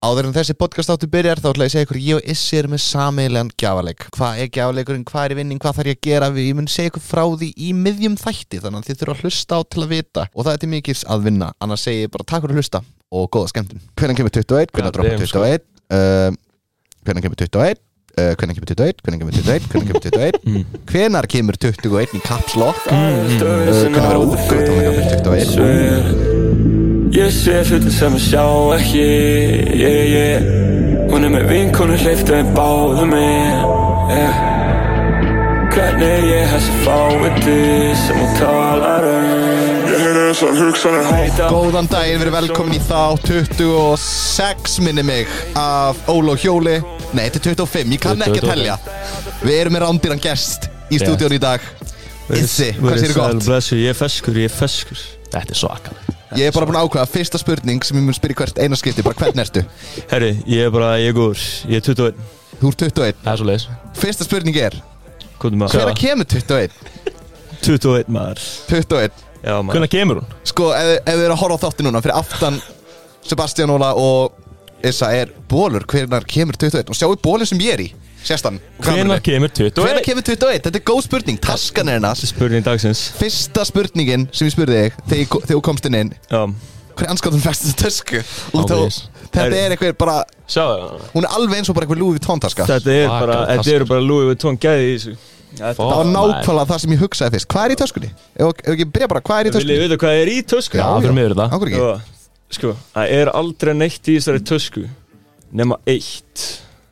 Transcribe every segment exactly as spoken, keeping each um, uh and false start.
Áður en þessi podcast áttu byrjar þá ætla ég að segja ykkur ég og Issi er með sameiginlegan gjafaleik. Hvað er gjafleikurinn, hvað er í vinning, hvað þarf ég að gera við? Ég mun segja ykkur frá því í miðjum þætti þannig að þið þurfa að hlusta á til að vita og það er til mikils að vinna. Annars segi ég bara takk fyrir að hlusta og góða skemmtun. Hvenær kemur tuttugu og eitt? Hvenær droppar tuttugu og eitt? Uh, hvenær kemur tuttugu og eitt? Uh, hvenær kemur tuttugu og eitt? Hvenær kemur tuttugu og eitt? Hvenær kemur tuttugu og eitt? Hvenær kemur tuttugu og eitt í Caps Lock? Uh, hvenær verður útgáfutónleikar fyrir tuttugu og eitt? Ég sé hluti sem ég sjá ekki, yeah, yeah. Hún er með vinkonu hleyptu en báðu mig, yeah. Hvernig ég þessi fáiði sem hún talar um. Ég heyri þessar hugsanir hætta. Góðan daginn, verið velkomin í þá tuttugu og sex minni mig af Óla og Hjóli. Nei, þetta er tuttugu og fimm, ég kann ekki að telja. Við erum með rándýran gest í stúdíónu í dag. Issi, hvað séu gott? Blessu, ég er feskur, ég er feskur. Þetta er svakalega. Ég er bara búin að ákveða fyrsta spurning sem ég mun spyrja hvert eina skipti, bara hvern ertu? Herri, ég er bara, ég er góður, ég er tuttugu og eitt. Þú ert tuttugu og eitt. Það er svo leiðis. Fyrsta spurning er, Hvað er maður? hvenær kemur tuttugu og eitt? tuttugu og eitt maður. tuttugu og eitt. Já maður. Hvernig kemur hún? Sko, ef, ef þið eru að horfa á þátti núna, fyrir aftan Sebastian Óla og Issa er bólur, hvenær kemur tuttugu og eitt? Og sjáu bólinn sem ég er í, sést hann. Hvernig kemur tuttugu og Hvenær eitt? kemur tuttugu og eitt? Þetta er góð spurning, taskan er hennar. Spurning dagsins. Fyrsta spurningin sem ég spurði þig þegar ég- þegar þú komst inn inn, Já. hver er anskotan fæst þessu tösku? Út á, Ángríns. þetta er eitthvað bara, Sjáðu það. hún er alveg eins og bara eitthvað Louis Vuitton taska. Þetta er bara, Svakaleg þetta eru bara Louis Vuitton gæði í þessu. Það var nákvæmlega það sem ég hugsaði fyrst. Hvað er í töskunni? Ef ef ekki byrja bara, hvað er í Viljið töskunni? vita hvað er í tösku? Já, fyrir mig er þetta. Ákveður ekki? Já. Sko, það er aldrei neitt í þessari tösku nema eitt.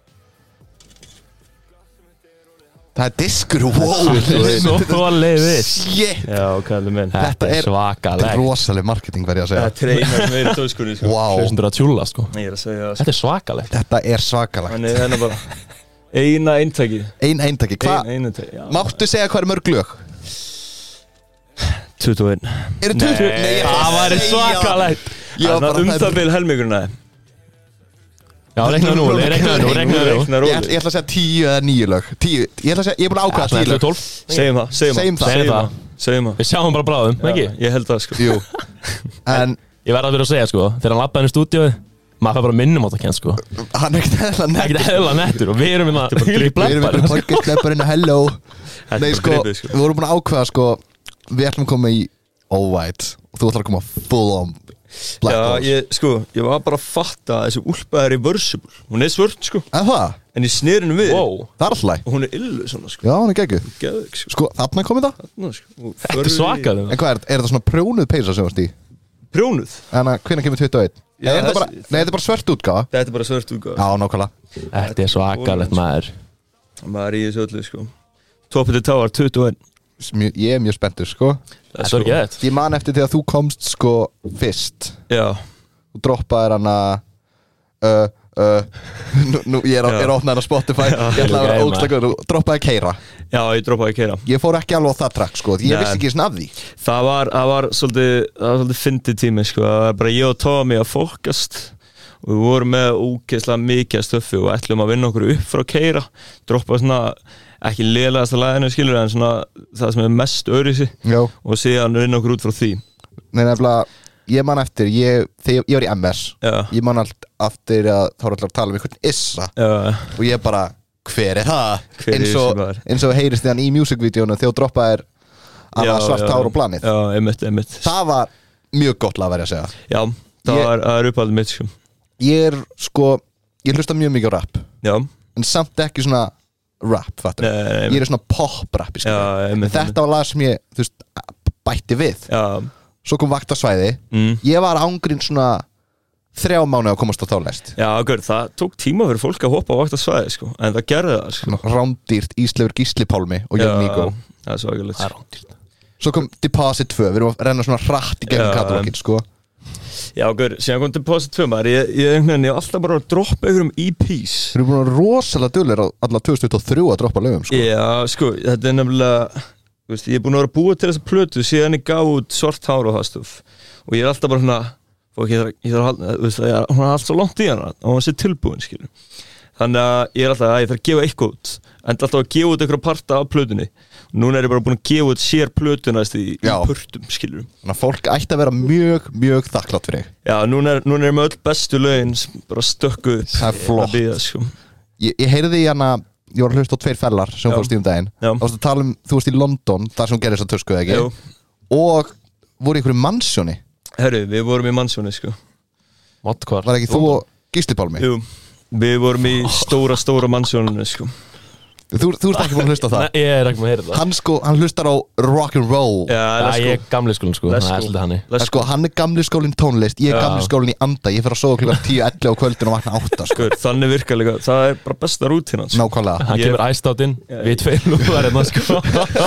Það er diskur, wow. Svo leiðis. Shit. Já, kallið minn. Þetta Þetta er- er svakalega. Rosaleg marketing verð ég að Það segja. er treina sem er í töskunni, sko. Wow. Hlustundur að tjúla, sko. Ég er að segja það, sko. Þetta er svakalegt. Þetta er svakalegt. Þannig er hennar bara eina eintaki. Ein eintaki. Hvað? Ein eintaki, já. Máttu segja hvað er mörg lög? tuttugu og eitt. Eru tuttugu? Nei, ég ætla Það að væri segja- svakalegt. Já, Það er bara um það það er- bil helmingurinn aðeins. Já, reiknaðu nú, reiknaðu nú, reiknaðu nú. Reikna Ég róli. ætla ég ætla að segja tíu eða níu lög. Tíu. Ég ætla að segja, ég er búin að ákveða tíu lög. tólf. Segjum það, segjum Segjum það. það. Segjum það. Segjum það. Við sjáum bara bráðum, ekki? Já, Ég held það, sko. Jú. En Ég verð að vera að segja, sko, þegar hann labbaði inn í stúdíóið, maður fær bara minnum á það kenn, sko. hann er ekkert eðla nett. Ekkert eðla nettur og við erum hérna Þetta er bara í dribbling. Við erum blabbar. einhverjum podcastleiparinn, hello. Þetta er Nei, bara sko, dribbið, sko. við vorum búin að ákveða, sko, við ætlum að koma í All White og þú ætlar að koma full on Black Já, Balls. ég, sko, ég var bara að fatta að þessi úlpa er reversible. Hún er svört, sko, En það? en ég sneri henni við Wow. Það er alltaf læg. og hún er illu svona, sko. Já, hann er geggjuð. Geðveik, sko. Sko, þarna komið það? Þarna, sko. Og Þetta er furry- svakalega. En hvað er, er þetta svona prjónuð peysa sem varst í? Prjónuð. En að hvenær kemur tuttugu og eitt? Já, Nei, er þetta þessi- bara, nei, þetta er bara svört útgáfa. Þetta er bara svört útgáfa. Já, nákvæmlega. Þetta er svakalegt, maður. Maður er í þessu öllu, sko. Top of the Tower, tuttugu og eitt. Mjö, ég er mjög spenntur, sko. Þetta er ekki þetta. Ég man eftir þegar þú komst, sko, fyrst. Já. Þú droppaðir hana uh, uh, nú, nú, Ég er, á- Já. er að opna hana á Spotify. Já. Ég ætla að vera Geima. ógstlega góður. Þú droppaði keira. Já, ég droppaði að keira. Ég fór ekki alveg á það track, sko. Ég Nei. vissi ekki svona af því. Það var, það var svolítið, það var svolítið fyndið tími, sko. Það var bara ég og Tommy að fókast og við vorum með ógeðslega mikið af stöffi og ætlum að vinna okkur upp frá keira. Droppa svona, ekki lélegasta laginu, skilur, en svona það sem er mest öðruvísi Já. og síðan vinna okkur út frá því. Nei, nefnilega, ég man eftir, ég, þegar ég var í M S, Já. ég man allt eftir að þá var alltaf að tala um einhvern Issa Já, og ég bara, hver er það? Hver er eins, og, þessi maður? eins og heyrist þið hann í music-vídeónu þegar þú droppaðir já, svart já. hár og planið. Já, einmitt, einmitt. Það var mjög gott lag verið að segja. Já, það Ég- var, það er uppáldið mitt, sko. Ég er, sko, ég hlusta mjög mikið á rap, Já, en samt ekki svona rap, fattur. Nei, nei, nei. Ég er svona pop-rappi, sko. Já, einmitt, Þetta var lag sem ég, þú veist, bætti við. já, Svo kom vaktasvæði. mm. Ég var ángrín svona þrjá mánuði að komast á þálest. Já, gaur, það tók tíma fyrir fólk að hoppa á vakta svæði, sko, en það gerði það, sko. Svona rándýrt Ísleifur Gísli Pálmi og Jón Níko. það er svakalegt. Það er rándýrt. Svo kom Deposit tvö, við erum að renna svona hratt í gegnum Já, katalógin, sko. Já, gaur, síðan kom Deposit tvö, maður, ég, ég, ég, ég, ég alltaf bara að droppa einhverjum E Ps. Við erum búin að vera rosalega duglir á alla tvö þúsund tuttugu og þrjú að droppa lögum, sko. Já, sko, þetta er nefnilega, þú veist, ég er búin að vera að búa til þessa plötu síðan ég gaf út svart hár og það stuf. Og ég er alltaf bara svona, fólk, ég þarf, ég þarf að halda, þú veist, ég er, hún er allt svo langt í hana og hún sé tilbúin, skilur. Þannig að ég er alltaf að ég þarf að gefa eitthvað út en alltaf að gefa út einhverja parta af plötunni Núna er ég bara búin að gefa út sér plötuna í, í pörtum, skilur Þannig að fólk ætti að vera mjög, mjög þakklátt fyrir þig Já, núna er, núna er með öll bestu lögin bara stökku upp Það er flott bíða, sko. Ég, ég heyrði í hana, ég var að hlusta á tveir fellar sem fórst í um daginn Þú varst að tala um, þú varst í London, þar sem gerir þess að tösku, ekki? Jú. Og voru í einhverju mansjóni Herru, við vorum í mansjóni, sko Motkvar Var ekki þú og Gísli Pálmi? Jú, við vorum í stóra, stóra mansjóninu, sko Þú, þú ert ekki búin að hlusta á það? Nei, ég er ekki með að heyra það Hann sko, hann hlustar á rock'n'roll Já, Já, ég er gamli skólinn sko, það er svolítið hannig Það sko, hann er gamli skólinn tónlist Ég er gamli skólinn í anda Ég fer að sofa klukkan tíu ellefu á kvöldin og vakna átta sko. Skur, þannig virkar líka, það er bara besta rútínan sko. Nákvæmlega Hann Ég- kemur æstáttinn, við tveir lúðar hérna sko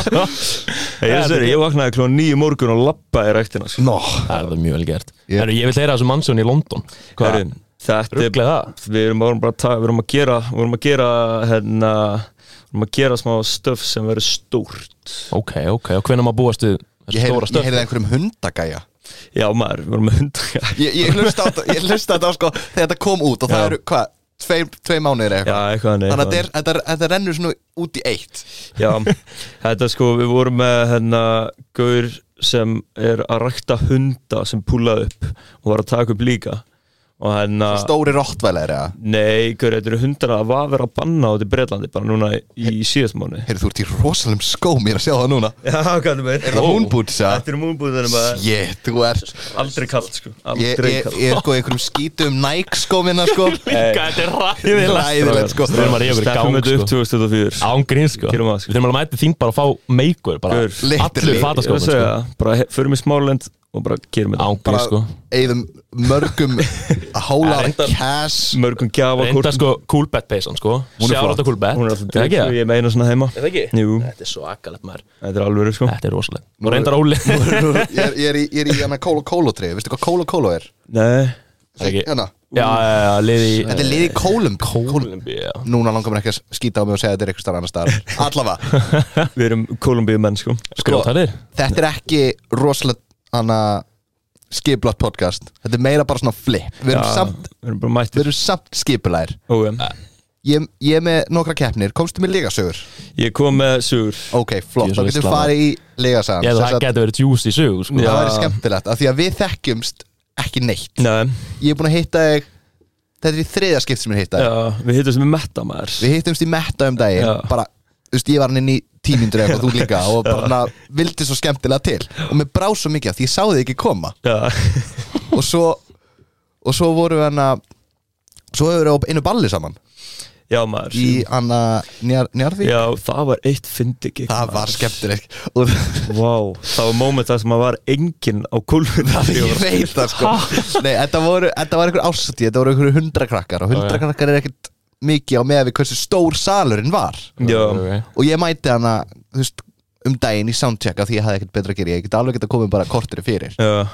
Ég, ég, ég, ég vaknaði klukkan níu morgun og labbaði í ræktina sko. Nó, Það er það mjög vel gert Ég- Herru, ég vil heyra þessu mannsjón í London Herru, Þetta er Rugglega það Við erum bara að, ta- við erum að gera Við erum að gera hérna Við erum að gera smá stöf sem verður stórt Ok, ok, og hvenær maður búast við ég þessu stóra heyrði stöf? heyr einhverjum hundagæja Já maður, við erum með hund Ég, ég hlusta á þetta, ég hlusta á þetta sko Þegar þetta kom út og það Já. eru, hvað, tvei, tvei mánuðir Já, eitthvað eitthvað nei, Þannig að þetta, er, þetta, er, þetta rennur svona út í eitt Já, þetta sko, við vorum með hérna gaur sem er að rækta hunda sem púlaði upp og var að taka upp líka og hérna, Stóri rottvæler, eða nei, gaur, þetta eru hundana að var verið að banna á þetta í Bretlandi bara núna í, í síðast mánu Heyrðu, þú ert í rosalum skóm, ég er að sjá það núna Já, hvað er með? Er það moonboots, eða? Þetta eru moonbootsinu bara Shit, þú ert aldrei kallt, sko Ég, Aldrei ég, kallt ég er sko í einhverjum skítum Nike skóminna sko Líka, þetta er ræðilegt Ræðilegt sko Við erum að reyja okkur í Steppum gang þetta upp sko tvö þúsund tuttugu og fjögur Án grín sko Gerum það, sko. Við þurfum alveg að mæta þín bara að fá meikur bara Gaur, literally. Allur Ég er að fataskópin sko segja, bara he- förum í Smáralind og bara gerum þetta Án grín sko Eðum mörgum a whole Ja, lot of reyndar- cash Mörgum gjafa Reynda sko Coolbet peysan sko Hún er Sjáur flott. þetta Coolbet Hún er alltaf Er það ekki drifð, það? ég meina svona heima Er það ekki? Jú, Þetta er svo akkalegt maður þetta er alveg sko Þetta er rosalega Og reyndar Óli Ég er, ég er í, ég er í hana Kólo Kólo treyju Veistu hvað Kólo Kólo er? Nei, Er ekki? Hérna Já, já, já, liði í Þetta er liði Kólum Kólumbí, já Núna langar mér ekki að skýta á mig og segja að þetta er eitthvað starf annar staðar Allavega við erum Kólumbíu menn sko Skrótalir Þetta er ekki rosalega hana skipulagt podcast Þetta er meira bara svona flip Við erum Já, samt, Við erum bara við mættir erum samt skipulæðir Ó, ég, ég er með nokkra keppnir Komstu með legasögur? Ég kom með sugur Ok, flott, Ég er þá svo getum við veistla, farið í legasagan Ég Sem það sagt, getur verið juicy sög sko Það Já. væri skemmtilegt af Því að við þekkjumst ekki neitt Nei, Ég er búin að hitta þig Þetta er í þriðja skipt sem ég hitta þig já, við hittum sem við metta maður Við hittumst í Metta um daginn Já. Bara, þú veist, ég var hann inn í tímyndur eitthvað, þú líka Og bara na, vildi svo skemmtilega til Og mér brá svo mikið af því ég sá þig ekki koma Já, Og svo Og svo vorum við hann að Svo hefur við á einu balli saman já maður Í hann að Njar, Njarðvík Já, það var eitt fyndi gig Það var skemmtilegt Og Vá, það var moment það sem að var enginn á kúlfuna ég veit það sko Nei, þetta, voru, þetta var einhver ásatíð Þetta voru einhver hundra krakkar Og hundra krakkar er ekkert mikið á meða við hversu stór salurinn var Já, Og ég mæti hana, þú veist, um daginn í soundcheck af Því ég hafði ekkert betra að gera Ég get alveg geta komið bara korteri fyrir já,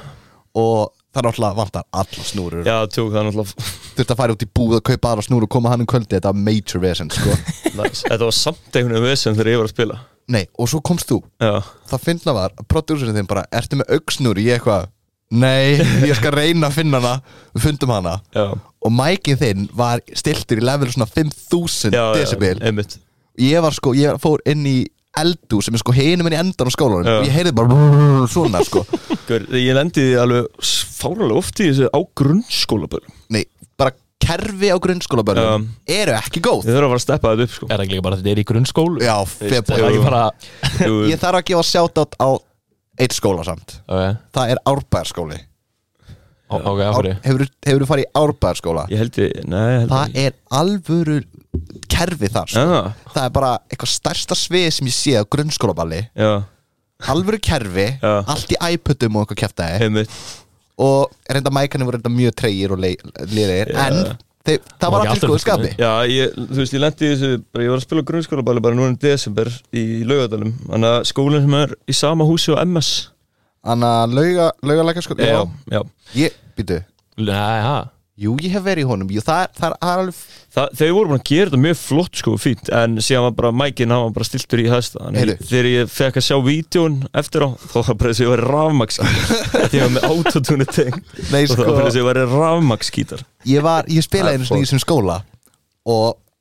Og það náttúrulega vantar alla snúrur já, tók það náttúrulega Þurfti að fara út í búð og kaupa aðra snúr Og koma hann um kvöldi, þetta var major vesen sko nice. Þetta var samt einhvern veginn vesen þegar ég var að spila Nei, og svo komst þú Já, Það finna var, að prodúserinn þinn bara Ertu með augsnúr? Ég eitthvað Nei, ég skal reyna að finna hana Við fundum hana já, Og mækinn þinn var stiltur í level svona fimm þúsund já, decibel já, einmitt Ég var sko, ég fór inn í eldu sem er sko hinum inn í endan á skólanum Já. Og ég heyrði bara svona sko Gaur, Ég lendiði alveg fáralega oft í þessu á grunnskólabörum Nei, bara kerfi á grunnskólabörnum Eru ekki góð Ég þarf að fara að steppa þetta upp sko Er það ekki líka bara að þetta er í grunnskólu? Já, Það er februar ekki bara Jú, Ég þarf að gefa shoutout á eitt skóla samt Ok, Það er Árbæðarskóli Ó- ok, af hverju? Hefur þú farið í Árbæðarskóla? Ég held ég, nei, ég held Það er alvöru kerfi þar sko. Já, Það er bara eitthvað stærsta svið sem ég sé á grunnskólaballi já, Alvöru kerfi, Já. allt í iPodum og eitthvað kjaftaði einmitt Og reynda mækarnir voru reynda mjög treygir og liðir Já. En þeir, það Var var ekki allir alltaf góðu skapi Já, ég, þú veist, ég lendi í þessu bara, Ég var að spila grunnskólaballi bara núna í desember í Laugardalum Þannig að skólinn sem er í sama húsi og M S Anna lauga, laugalækarskóla Já, já Ég, býtu Nei, ha Jú, ég hef verið í honum Jú, það er, það er alveg Þa, Þeir voru búin að gera þetta mjög flott sko, fínt En síðan var bara mækinn, hann var bara stiltur í hæsta Þannig Heyrðu. að þegar ég fekk að sjá vídjón eftir á Þá var bara þess að ég var rafmagnskítar Því ég var með autotune teng Nei, Og þá sko var bara þess að ég var rafmagnskítar Ég var, ég spilaði Það er einu svona í þessum skóla Og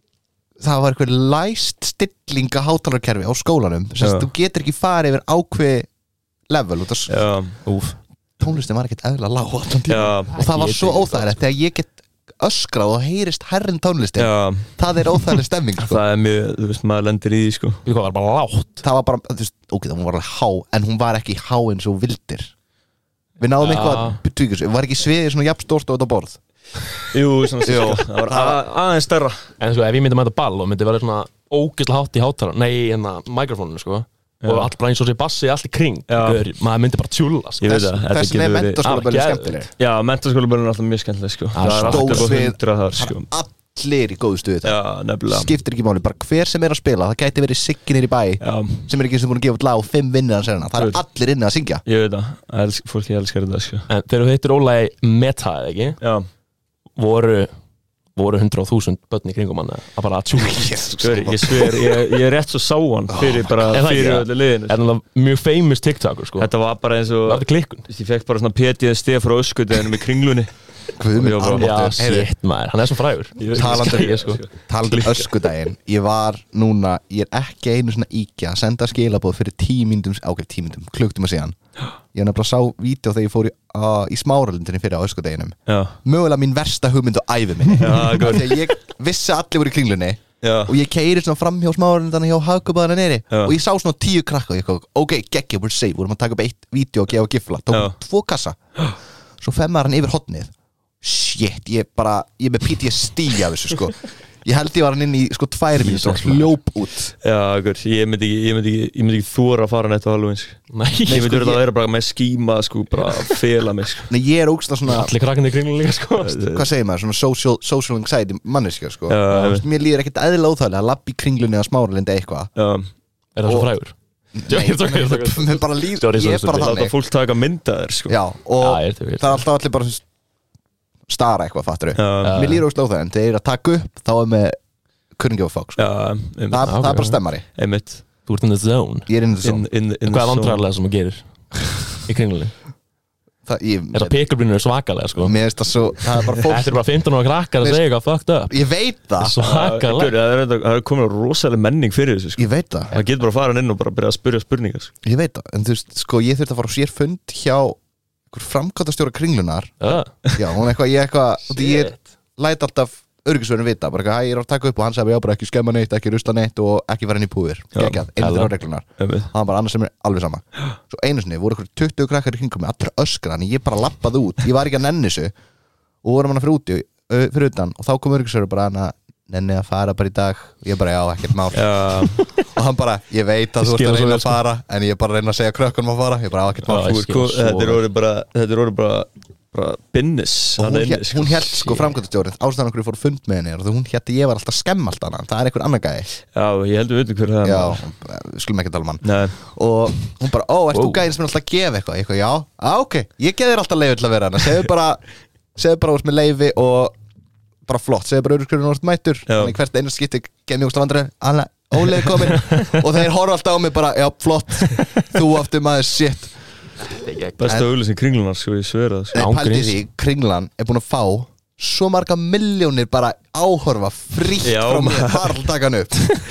það var eitthvað læst stilling á hátalarkerfi á skólanum sem þú getur ekki farið yfir ákveð level út af tónlistin var ekkert eðla lág og það var svo óþægilegt þegar ég get öskrað og heyrist herrin tónlistin Já. Það er óþægileg stemming sko. Það er mjög, þú veist, maður lendir í því sko. Það var bara lágt Það var bara, þú veist, ok, það var alveg há en hún var ekki há eins og vildir Við náðum ja. Eitthvað betvíkjus Var ekki sviðið svona jafn stórt og þetta borð Jú, svona sérska Það var að, aðeins stærra En sko, ef ég myndi að mæta ball og myndi vera svona ógeðslega hátt í hátalara Nei, hérna, mikrofóninu sko Já. Og allt bara eins og sér bassi allt í kring Ör, maður myndi bara tjúla sko. Þessin er mentaskólabörn skemmtileg Já, mentaskólabörn er alltaf mjög skemmtileg sko. Það er alltaf hundra þar sko. Allir í góðu stuði þetta Skiptir ekki máli, bara hver sem er að spila Það gæti verið Siggi nýr í bæ Já. Sem er ekki sem búin að gefa út lag og fimm vinnir hans erina Það er allir inni að syngja Ég veit það, fólki elskar þetta sko. En þegar þú heitir Óla í Meta, eða ekki? Já Voru voru hundrað þúsund börn í kringum hann að bara að tjúla ég sver, ég, ég er rétt svo sá hann fyrir bara fyrir öllu liðinu er það mjög famous TikTokur sko þetta var bara eins og var þetta klikkun ég fekk bara svona P T S D frá öskudeginum í kringlunni já, shit maður, hann er svo frægur talandi um öskudaginn ég var núna, ég er ekki einu svona íkja að senda skilaboð fyrir tíu mínútum ákveð tíu mínútum, klukktum að síðan ég var nefnilega að sá vídeo þegar ég fór í, uh, í Smáralindinni fyrir á öskudeginum mögulega mín versta hugmynd og ævi minni þegar ég vissi að allir voru í kringlunni Já. Og ég keiri svona fram hjá Smáralindana hjá Hagkaupaðana neri Já. Og ég sá svona tíu krakka og ég kom, ok, geggja, we're safe vorum að taka upp eitt vídeo og gefa gifla tókum tvo kassa svo femmar hann yfir hotnið shit, ég bara, ég er með P T S D af þessu sko ég held ég var hann inn í sko tvær mínútur og hljóp út Já, gur, ég myndi ekki, ég myndi ekki, ég myndi ekki þóra að fara nættu Halloween sko. Nei, ég myndi verið að vera bara með skíma sko, bara að fela mig sko. Nei, ég er ógstlega svona allir krakkandi í kringlunni líka sko Hvað segir maður, svona social, social anxiety manneskja sko Já, veist, mér líður ekkert eðlilega óþægilega að labba í kringlunni að Smáralindi eitthvað Er það svo frægur? Mér bara líður, ég er bara þannig Láta fólk taka mynda þér sko Já, og það er alltaf allir bara stara eitthvað, fattur þau Mér líður ógstlega óþægilega, en þegar ég er að taka upp þá er með couldn't give a fuck sko. Já, Þa, það er bara stemmari einmitt. Þú ert in the zone Ég er in the zone in, in, in Hvað er vandræðarlega sem þú gerir í kringlunni? Það, ég, er það pick-up-línur svakalega sko Mér finnst það svo það er bara fólk Þetta er bara fimmtán ára krakkar að segja eitthvað fucked up Ég veit það Svakalega Það er, er komin rosalega menning fyrir þessu sko. Ég veit það Það getur bara að fara inn og bara byrja að spyrja spurningar sko. Ég veit það, en þú veist, sko, ég þurfti að fara á sér fund hjá einhver framkvæmdastjóra kringlunar uh. Já, hún eitthvað, ég eitthvað ég læt alltaf öryggisvörðin vita bara eitthvað, ég er að taka upp og hann sagði já, bara ekki skemma neitt, ekki rusla neitt og ekki vera inn í púðir geggjað, einu þeirra reglunar hann bara annars sem er alveg sama svo einu sinni, voru eitthvað tuttugu krakkar í kringum mig allir öskra, en ég bara lappaði út ég var ekki að nenni þessu og vorum hann að fyrir úti fyrir utan og þá kom öryggisvörður bara hann að nenni að fara bara í dag og ég bara já, ekkert mál og hann bara, ég veit að þú ert að reyna að fara en ég er bara að reyna að segja krökkunum að fara ég bara, ekkert mál þetta er orðið bara bara business og hún, hér, hún held sko framkvæmdastjórinn ástæðan okkur fór fund með henni og hún held að ég var alltaf að skemma allt hana það er einhver annar gæði já, ég heldur við hver það já, við skulum ekki tala um hann Nei. Og hún bara, ó, ert þú gæðin sem er alltaf að gefa eitthvað eitthvað, já, á, ok, ég geði þér alltaf leiði til að vera hana segðu bara, segðu bara úr með leiði og bara flott, segðu bara auðvitað úr mættur þannig hvert einu skipti geð mjög slavandri Óli er komin og þeir horfa alltaf á mig bara, já, flott þú aftur maður, shit besta auðlýsing kringlunar sko, ég sver það sko. Pældi því, kringlan er búin að fá svo marga miljónir bara áhorfa frítt frá mér, bara að taka hann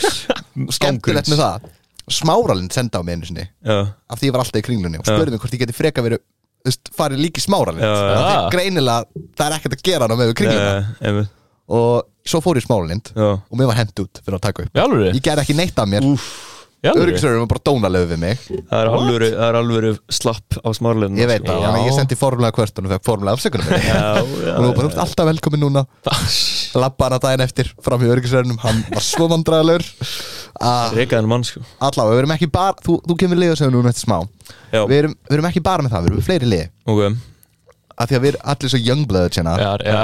upp skemmtilegt með það Smáralind senda á mig einu sinni af því ég var alltaf í kringlunni og spurði mig hvort ég geti freka verið farið líka í Smáralind greinilega, það er ekkert að gera hann á með kringluna og svo fór ég í Smáralind og mér var hent út fyrir að taka upp ég gerði ekki neitt af mér Öryggisvörður var bara dónalegu við mig Það er alvöru, það er alvöru slapp á Smáralind Ég veit það, þannig að ég sendi formulega kvörtun og fekk formulega afsökunum og nú bara, þú ert alltaf velkomin núna labba hana daginn eftir fram í öryggisvörðunum hann var svo vandræðalegur Rekaðan mann sko Allavega, við erum ekki bara, þú, þú kemur lið og segir núna eftir smá við erum, við erum ekki bara með það, við erum með fleiri lið okay. Af því að við erum allir svo youngbloods hérna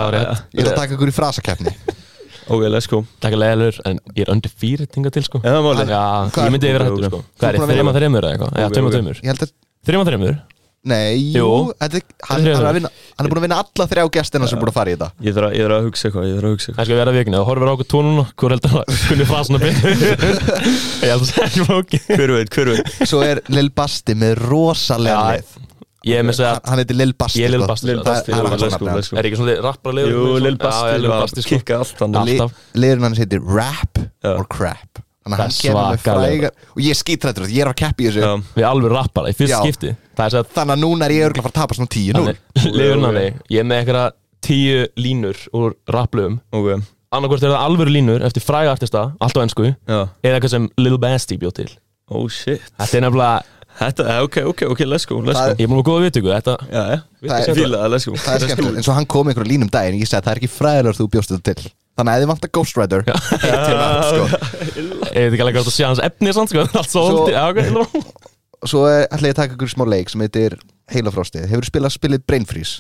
Ég er að taka ykkur í frasakeppni Ok, let's go Takk að leiðalur, en ég er undefeated hingað til sko Já, máli Já, ég myndi yfir hættur sko Hvað er þið, þreima þreimur eða eitthvað? Já, tveima þreimur Ég held að Þreima þreimur? Nei, jú, þetta er, hann, hann, er að vinna, hann er búin að vinna alla þrjá gestina sem er búin að fara í þetta Ég þarf að, að hugsa eitthvað, ég þarf að hugsa eitthvað Það skal vera vikni, það horfir á okkur tvo núna Hvor heldur að kunni frasuna betur Ég held að það er ekki flókið Hver veit, hver veit Svo er Lil Basti með rosalega lið Ég er með að segja Hann heitir Lil Basti Ég er Lil sko. Basti, Lil sko. Basti, Það er jú, hann let's svona go, nafn. let's go. Er ekki svona rappara liður? Jú, Lil Já, Basti já, Lil var Basti, sko kikka allt hann Li- Li- alltaf. Liðurinn hans heitir Rap Já. or Crap Þannig að Það hann er kemur með svakalegur. frægar Og ég er skítrættur Ég er á keppi í þessu Já, Við alveg rappara í fyrst Já. skipti Það er að Þannig að núna er ég örgulega að fara að tapa svona tíu núll liðurinn hann Ég er með einhverja tíu línur úr rapplöfum ok Annarkvort er það alvöru línur eftir fræga artista Allt á ensku Já, Eða eitthvað sem Lil Basti bjóð til oh shit Þetta er nefnilega Þetta, eh, ok, ok, ok, let's go, let's Það go Ég er múin að góða viðtöku Þetta Já, já, Það er- fíla það, let's go Það er skemmtilegt eins og hann kom með einhverju línum daginn Ég segi að það er ekki fræðilegur þú bjóst þetta til Þannig að ef þið vantar Ghost Rider Eitt til það sko Ég veit ekki alveg hvort að sé hans efni samt, sko. Allt svo Svo- holdi Já, ok Svo eh, ætla ég að taka ykkur smá leik sem heitir Heila Frostið Hefur spilað spilið Brain Freeze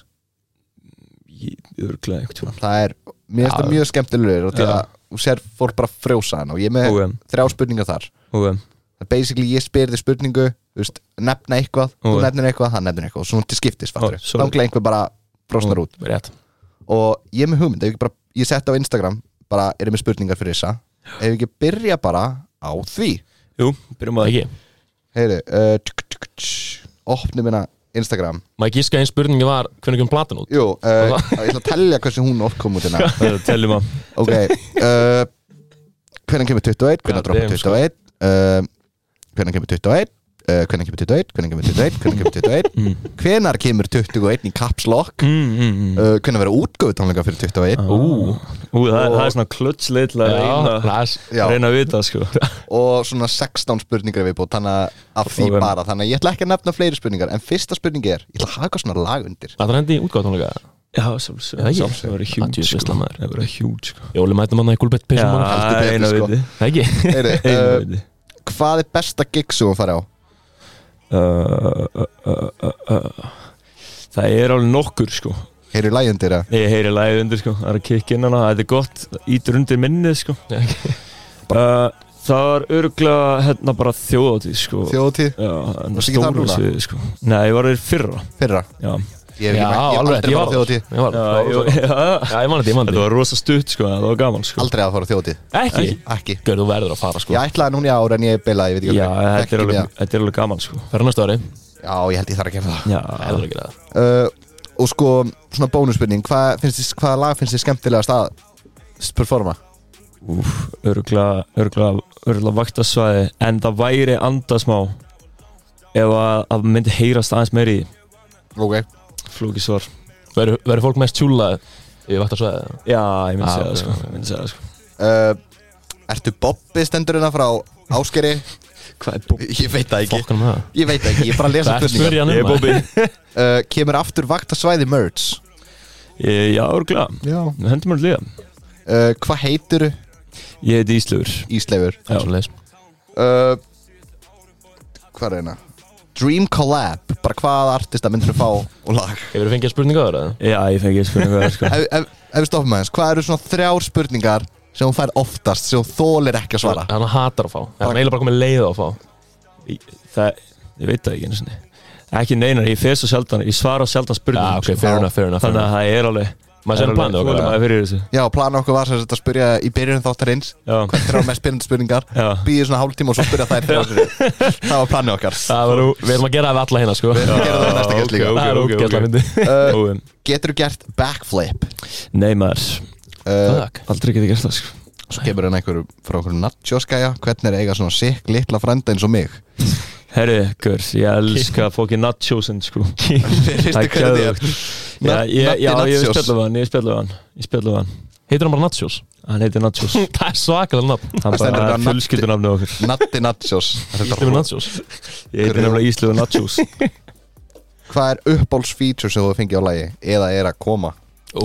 Ég örglega einhvern tímann Það er, mér finnst Já. það mjög skemmtilegur Og til Já. að þú sér fólk bara frjósa hann Og ég er með Ok. þrjá spurningar þar Ok, Það er basically ég spyr þig spurningu Þú veist, nefna eitthvað, þú Ok. nefnir eitthvað Hann nefnir eitthvað, og svona til skiptis, fattur Ó, sorry. Þá einhver bara brosnar út Rétt Og ég er með hugmynd, ef ég, bara, ég sett á Instagram Bara, er ég með spurningar fyrir þessa Ef ég ekki byrja bara á því jú, byrjum að Ekki Heyri, uh, tsk, tsk, tsk, opnum minna Instagram Má ég gíska einn spurningi var Hvernig kemur platan út? Jú, uh, ég ætla að tellja hversu hún oft kom út hérna Það teljum að Ok, uh, hvernig kemur tuttugu og eitt, hvernig God droppar damn, tuttugu og eitt uh, Hvernig kemur tuttugu og eitt uh, Hvernig kemur tuttugu og eitt, hvernig kemur tuttugu og eitt Hvernig kemur tuttugu og eitt Hvenær kemur tuttugu og eitt í Caps Lock mm, mm, mm. uh, Hvernig verður útgöfu tónleika fyrir tuttugu og eitt Ú Ú, það, það er svona klötsleitl að Já, reyna, það er Já, reyna að vita, sko og svona sextán spurningar viðbútt Þannig að af því Ok. bara Þannig að ég ætla ekki að nefna fleiri spurningar En fyrsta spurningi er, ég ætla að hafa eitthvað svona lag undir Það er hendi í útgáðtónleika Já, Já, sjálfsög ekki. Það verður Það hjút, djöfull sko veisla, maður. Það verður hjút, sko Jóli mætum hann í gulbett Já, pissum hann heldur betur, eina sko. viti Það ekki Heyri, Eina uh, viti Hvað er besta gig sem þú farið á? Uh, uh, uh, uh, uh. Það er alveg nokkur, sko Heyri lag undir það? Ég heyri lagið undir, sko Það er að kikka inn hana, þetta er gott Ítur undir minnið, sko Já, ekki. uh, Það var örgulega hérna bara þjóðatíð, sko Þjóðtíð? Já, en Varstu ekki þar núna? svið, sko Nei, ég var þér fyrra Fyrra? Já, Ég hef Já, ekki- ég hef alveg, aldrei ég farið á var þjóðtíð Ég var já, það já, var- já Já, ég man þetta, ég man Þetta þetta var rosa stutt, sko, það var gaman, sko Aldrei að fara á þjóðtíð Ekki? Ekki Gör, þú verður að fara, sko Ég ætlaði núna í ár en ég bilaði, ég veit ekki Já, alveg. þetta er Ekki alveg, með þetta er alveg gaman, sko Fyrir næsta ári það. Já, ég held ég þarf að gera það Já, Það er ekki það uh, Og sko, svona bónusspurning Hvað finnst þið, hvaða lag finnst þið skemmtilegast að s- performa? úf, örgulega, örgulega, örgulega vaktasvæði En það væri andasmá Ef að, að myndi heyrast aðeins meiri í Ok Flókið svar Verður verður fólk mest tjúlað Ég vart að svæða Já, ég myndi Ah, segja það, ok, sko ok. Ég myndi segja það, sko uh, Ertu Bobbi stendurina frá Áskeri? Hvað er Bobby? Ég veit það ekki Fokkanum það Ég veit það ekki, ég er bara að lesa Það er spurningar spyrja hann Ég er um Bobby uh, Kemur aftur vaktasvæði merch Ég- Já, örgulega Já Við hendum mér líka uh, Hvað heitir Ég heiti Íslaugur Ísleifur? Það er svo leiðis Uh, hvað er hérna? Dream Collab Bara hvaða artista myndir þú fá og lag? Hefur þú fengið spurninga á það? Já, ég fengi spurningu það, sko Ef, ef, ef við stoppum aðeins, hvað eru svona þrjár spurningar sem hún fær oftast, sem hún þólir ekki að svara? Hann hatar að fá Hann er eiginlega bara komið leið á að fá Ég- Það, ég veit það ekki einu sinni Ekki neinar, ég fer svo sjaldan, ég svara sjaldan spurningum Já, ok, sko. fair enough, fair enough fair Þannig að enough. það er alveg Maður sér planið okkar Það er fyrir þessu Já, plana okkur var sem sagt að spyrja í byrjun þáttarins Já, Hvað þrjár mest spyrjandi spurningar já Býðið svona hálftíma og svo spyrja þær þrjár spurningar. Það var planið okkar Það var, við erum að gera það við alla hérna, sko Við erum að gera það á næsta gæst líka ok, Það er ok, ógeðslega ok. myndi uh, Óum. Getur þú gert backflip? Nei maður, Uh, Fuck aldrei geti gert það sko svo kemur hann einhver frá einhverjum nachos-gæja Hvernig er eiga svona sikk litla frænda eins og mig? Herri, gör, ég elska fókið nachosinn sko Veistu Það er hvernig þið er? gæðugt Já, ég, já, ég spjallu við hann, ég spjallu við hann Ég spjallu við hann Heitir hann bara Nachos? Hann heitir Nachos Það er svakalega nafn Hann stendur bara bara fjölskyldunafni okkur Natti nachos Þetta er Íslefur ro- Nachos Ég heitir nefnilega Íslegu Nachos Hvað er uppbólsfeature sem þú fengið á lagi? Eða er að koma?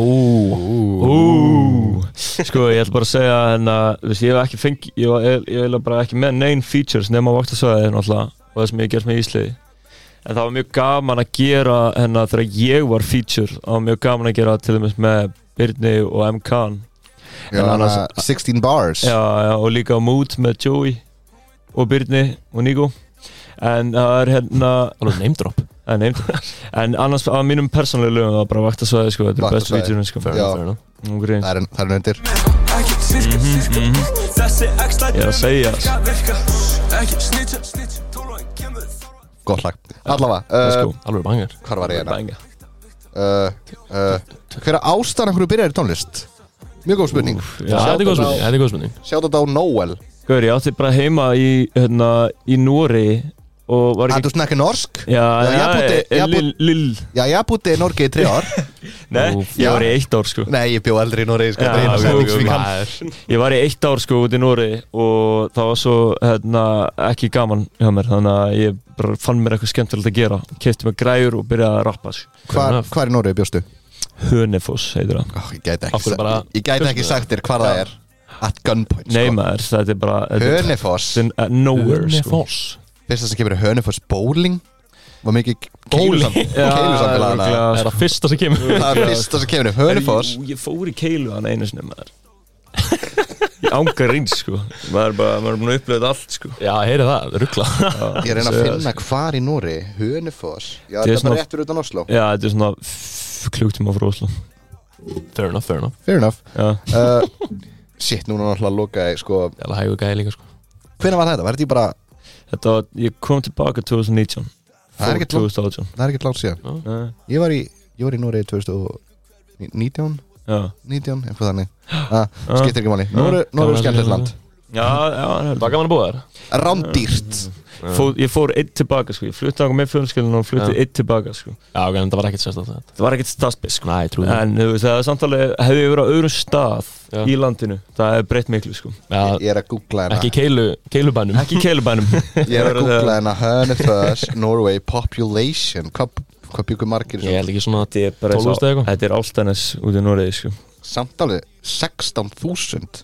Ú, sko ég ætla bara að segja hérna, þú veist, ég hef ekki fengi ég var ég, ég var bara ekki með neinn features nema á vaktasvæði náttúrulega og það sem ég hef gert með Ísliði en það var mjög gaman að gera hérna þegar ég var feature það var mjög gaman að gera til dæmis með Birni og M K Já, En annars- hana sixteen bars já, já, og líka á Mood með Joey og Birni og Nico en það er hérna Alveg name drop en, en annars á mínum persónlega lögum það var bara vaktasvæði sko, þetta er bestu Vaktasvæði. feature sko. Fair Já. enough, fair enough Nú grín. Það er, það er undir Ég er að segja sko. gott lag Allavega, uh, Alveg bangar hvar var ég hérna? Banga. Uh, uh, hver er ástæðan hverju byrjar í tónlist? Mjög góð spurning Já, þetta er góð spurning, þetta er góð spurning Sjátt þetta á Noel Gaur, ég átti bara heima í, hérna, í Nóri og var Að ekki... þú snakkar norsk? Já, Já, ég búti- já, ég lill, lill. Já, ég búti í Norge í tre ár Nei, Úf, ég já. var í eitt ár, sko. Nei, ég bjó aldrei í Norge sko, Já, þetta er eina ok, setning ok, sem ég kann. Maður. Ég var í eitt ár, sko, út í Nóri og það var svo, hérna, ekki gaman hjá mér, þannig að ég bara fann mér eitthvað skemmtilegt að gera. Keypti mér græjur og byrjaði að rappa, sko. Hvar, hvar í Norge bjóstu? Hönefoss, heitir það. Oh, ég gæti Af ekki, hverju sa- bara- ég gæti ekki sagt þér hvar það er At gunpoint Nei, sko. maður, þetta er bara... þetta er- Hönefoss Þetta er nowhere, sko. Hönefoss Fyrsta sem kemur er Hönefoss bowling Var mikið Bowling? keilusamfélagana Já, Er það fyrsta sem kemur? Það er fyrsta sem kemur Hönefoss Jú, Ég fór í keilu hann einu sinni, maður. Ég ángar eins, sko. Maður er bara, maður er búin að upplega allt, sko. Já, heyri það, ruggla Ég er að reyna að finna hvar í Norge Hönefoss Já, Þetta er þetta er bara svona- rétt fyrir utan Oslo Já, þetta er svona f- klukkutíma frá Oslo. Fair enough, fair enough Fair enough Já. uh, Shit, núna náttúrulega lokaði sko Jævla hægur gæði líka, sko Hvenær var þetta? Var þetta ekki bara Þetta var, ég kom tilbaka twenty nineteen. Það er Fór ekkert langt. twenty eighteen. Það er ekki langt síðan Nei, Ég var í, ég var í Norge twenty nineteen Já. nítján, eitthvað þannig ah, Skiptir ekki máli Norge Gaman er að skemmtilegt sjá land Já, já, það Það var gaman að búa þér Rándýrt Fór, ég fór eitt tilbaka, sko. Ég flutti ákvað með fjölskyldunum og flutti Já. eitt tilbaka, sko. Já, ok, en það var ekkert sérstætt þetta Það var ekkert staðspil, sko. Nei, trúið En þú veist, það er samtalið, hefði ég verið á öðrum stað Já. í landinu, það er breytt miklu, sko. Já, Ég er að googla hérna ekki keilu, keilubænum Ekki í keilubænum. Ég er að googla hérna Hönefoss, Norway, population Hvað hva byggur margir í Ég svo? held ekki svona Þetta er bara tólf þúsund eða eitthvað. Þetta er Álftanes út í Noregi, sko. Samt alveg sextán þúsund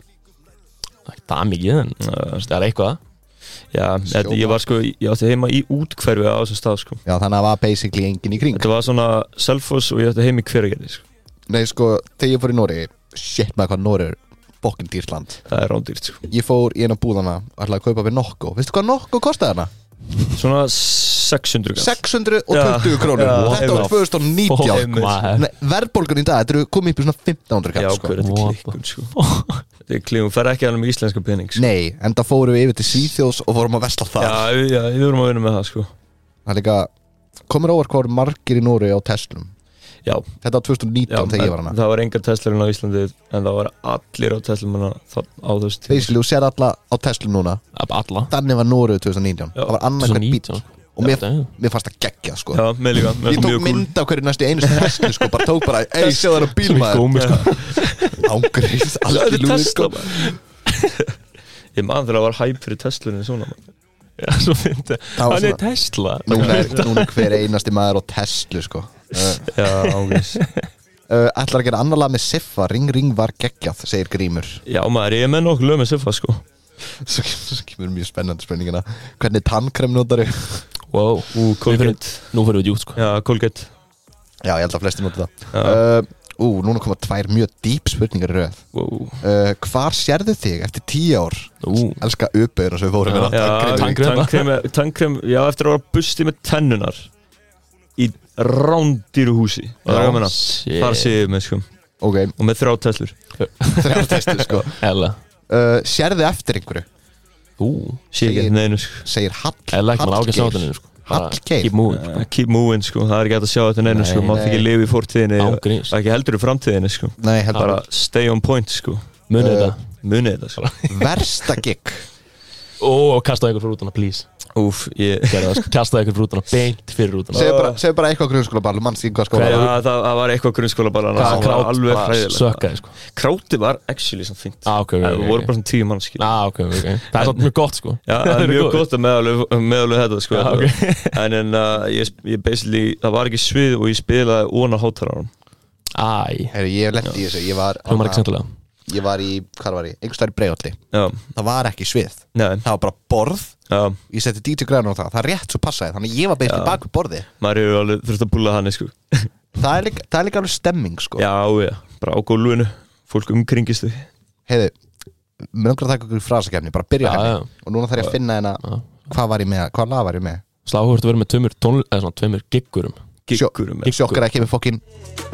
Það er mikið, en þú veist, það er eitthvað Já, þetta, ég var, sko, ég átti heima í útkverfi á þessum stað, sko. Já, þannig að það var basically engin í kring Þetta var svona Selfoss og ég átti heima í Hveragerði, sko. Nei, sko, þegar ég fór í Norge Shit maður hvað Norge er fokkin dýrt land Það er rándýrt, sko. Ég fór í eina búðana og ætlaði að kaupa við Nokko Veistu hvað Nokko kostaði hana? Svona sex hundruð kall. sex hundruð tuttugu krónur Já, Þetta var einmitt. tvö þúsund og nítján Fuck, maður. Nei, verðbólgan í dag, þetta eru komið upp í svona fimmtán hundruð Já, kall sko. hver er þetta What klikkun, sko. Þetta er klikkun, fer ekki alveg með íslenska pening, sko. Nei, en það fórum við yfir til Svíþjóðs og fórum að vesla það Já, við- já, við vorum að vinna með það, sko. Það er líka, komur óvart hvað voru margir í Noregi á Teslum Já, Þetta var tvö þúsund og já, nítján þegar ég var hana það var engar Teslarinn á Íslandi en það var allir á Teslum hana þá- á þessu tíma. Basically, þú sér alla á Teslum núna Alla Þannig var Noregi tvö þúsund og nítján Já, Það var annað hver bíl Og mér, Já, mér fannst það geggja sko Já, með líka, með Ég tók mjög kúl. mynd af hverju næstu einu Tesla sko Bara tók bara, ei, séu það á bílmaður gómi, sko. Ángriðs, Það allir er lúði Tesla, sko maður. Ég man þegar það var hæp fyrir Teslunni svona, maður. Já, svo fyndi Það var Hann er svona- Tesla Núna er, núna er hver einasti maður á Tesla sko uh, Já, ángriðs. uh, Ætlar að gera annar lag með Siffa Ring Ring var geggjað, segir Grímur Já, maður, ég er með nokkuð lög með Siffa, sko. Svo svo kemur mjög spennandi spurningina Hvernig tannkrem notar þau? Wow, Ú, Colgate. nú fyrir við djúpt, sko Já, Colgate. Já, ég held að flesti nota það Já. uh, Ú, núna koma tvær mjög dýp spurningar í röð Wow. uh, Hvar sérðu þig eftir tíu ár? Ú, Elska uppauðina sem við fórum Já. með Já, tannkrem. tannkrem, tannkrem, já, eftir að vera busti með tennunar í rándýru húsi. Það er gaman að, shit. þar sé ég með, sko. Ok, Og með þrjá Teslur. þrjár testu sko Ella uh, Sérðu eftir einhverju? Ú, Sé ekki Segir- eftir neinu, sko. Segir Hall Ella ekki mann ágæst Hallgeir. sátuninu, sko Bara Hallgeir. Keep moving, sko Uh, keep moving, sko, það er ekki hægt að sjá þetta neinu, Nei, sko, mátt nei. ekki lifa í fortíðinni og Ángríns. ekki heldur í framtíðinni, sko. Nei, heldur Bara stay on point, sko, Munið Uh, þetta munið þetta, sko. Versta gig Ó, kastaði ykkur fyrir rútuna, please Úf, ég, Gerðu það, sko Kastaði ykkur fyrir rútuna, beint fyrir rútuna Segðu bara, segðu bara eitthvað grunnskóla bara, manns ekki hvað skóla Hvað já, það, það var eitthvað grunnskóla bara, Hvað það var krát alveg bara hræðilegt. sökkaði, sko Kráti var actually samt fint. Ah, ok, ok, Það ok, voru ok. bara svona tíu mann, skil. Ah, ok, ok Það er svona mjög gott, sko Já, það er mjög gott að meðalveg meðalveg þetta, sko. Já, ok. En en uh, ég, ég basically, það var ekki svið og ég spilaði óna hátalaranum. Æ, Heyri, ég hef lent í þessu Ég var, hljómar ekki sentulega ég var í, hvað var ég? Einhvers staðar í Breiðholti Já, Það var ekki svið nei, Það var bara borð já, Ég setti D J Græn á það Það er rétt svo passaði Þannig að ég var basically Já. bak við borði maður hefur alveg þurft að púla hann, sko. Það er líka, það er líka alveg stemming sko Já, já, bara á gólfinu, fólk umkringist þau. Heiðu, mér langar að taka ykkur í frasakefni Bara byrja Já, henni já. Og núna þarf ég að finna hérna Já. Hvað var ég með, hvað lag var ég með Sláhugurt að vera með tveimur tón eða svona tveimur giggurum Giggurum. Sjokkar ekki með fokkin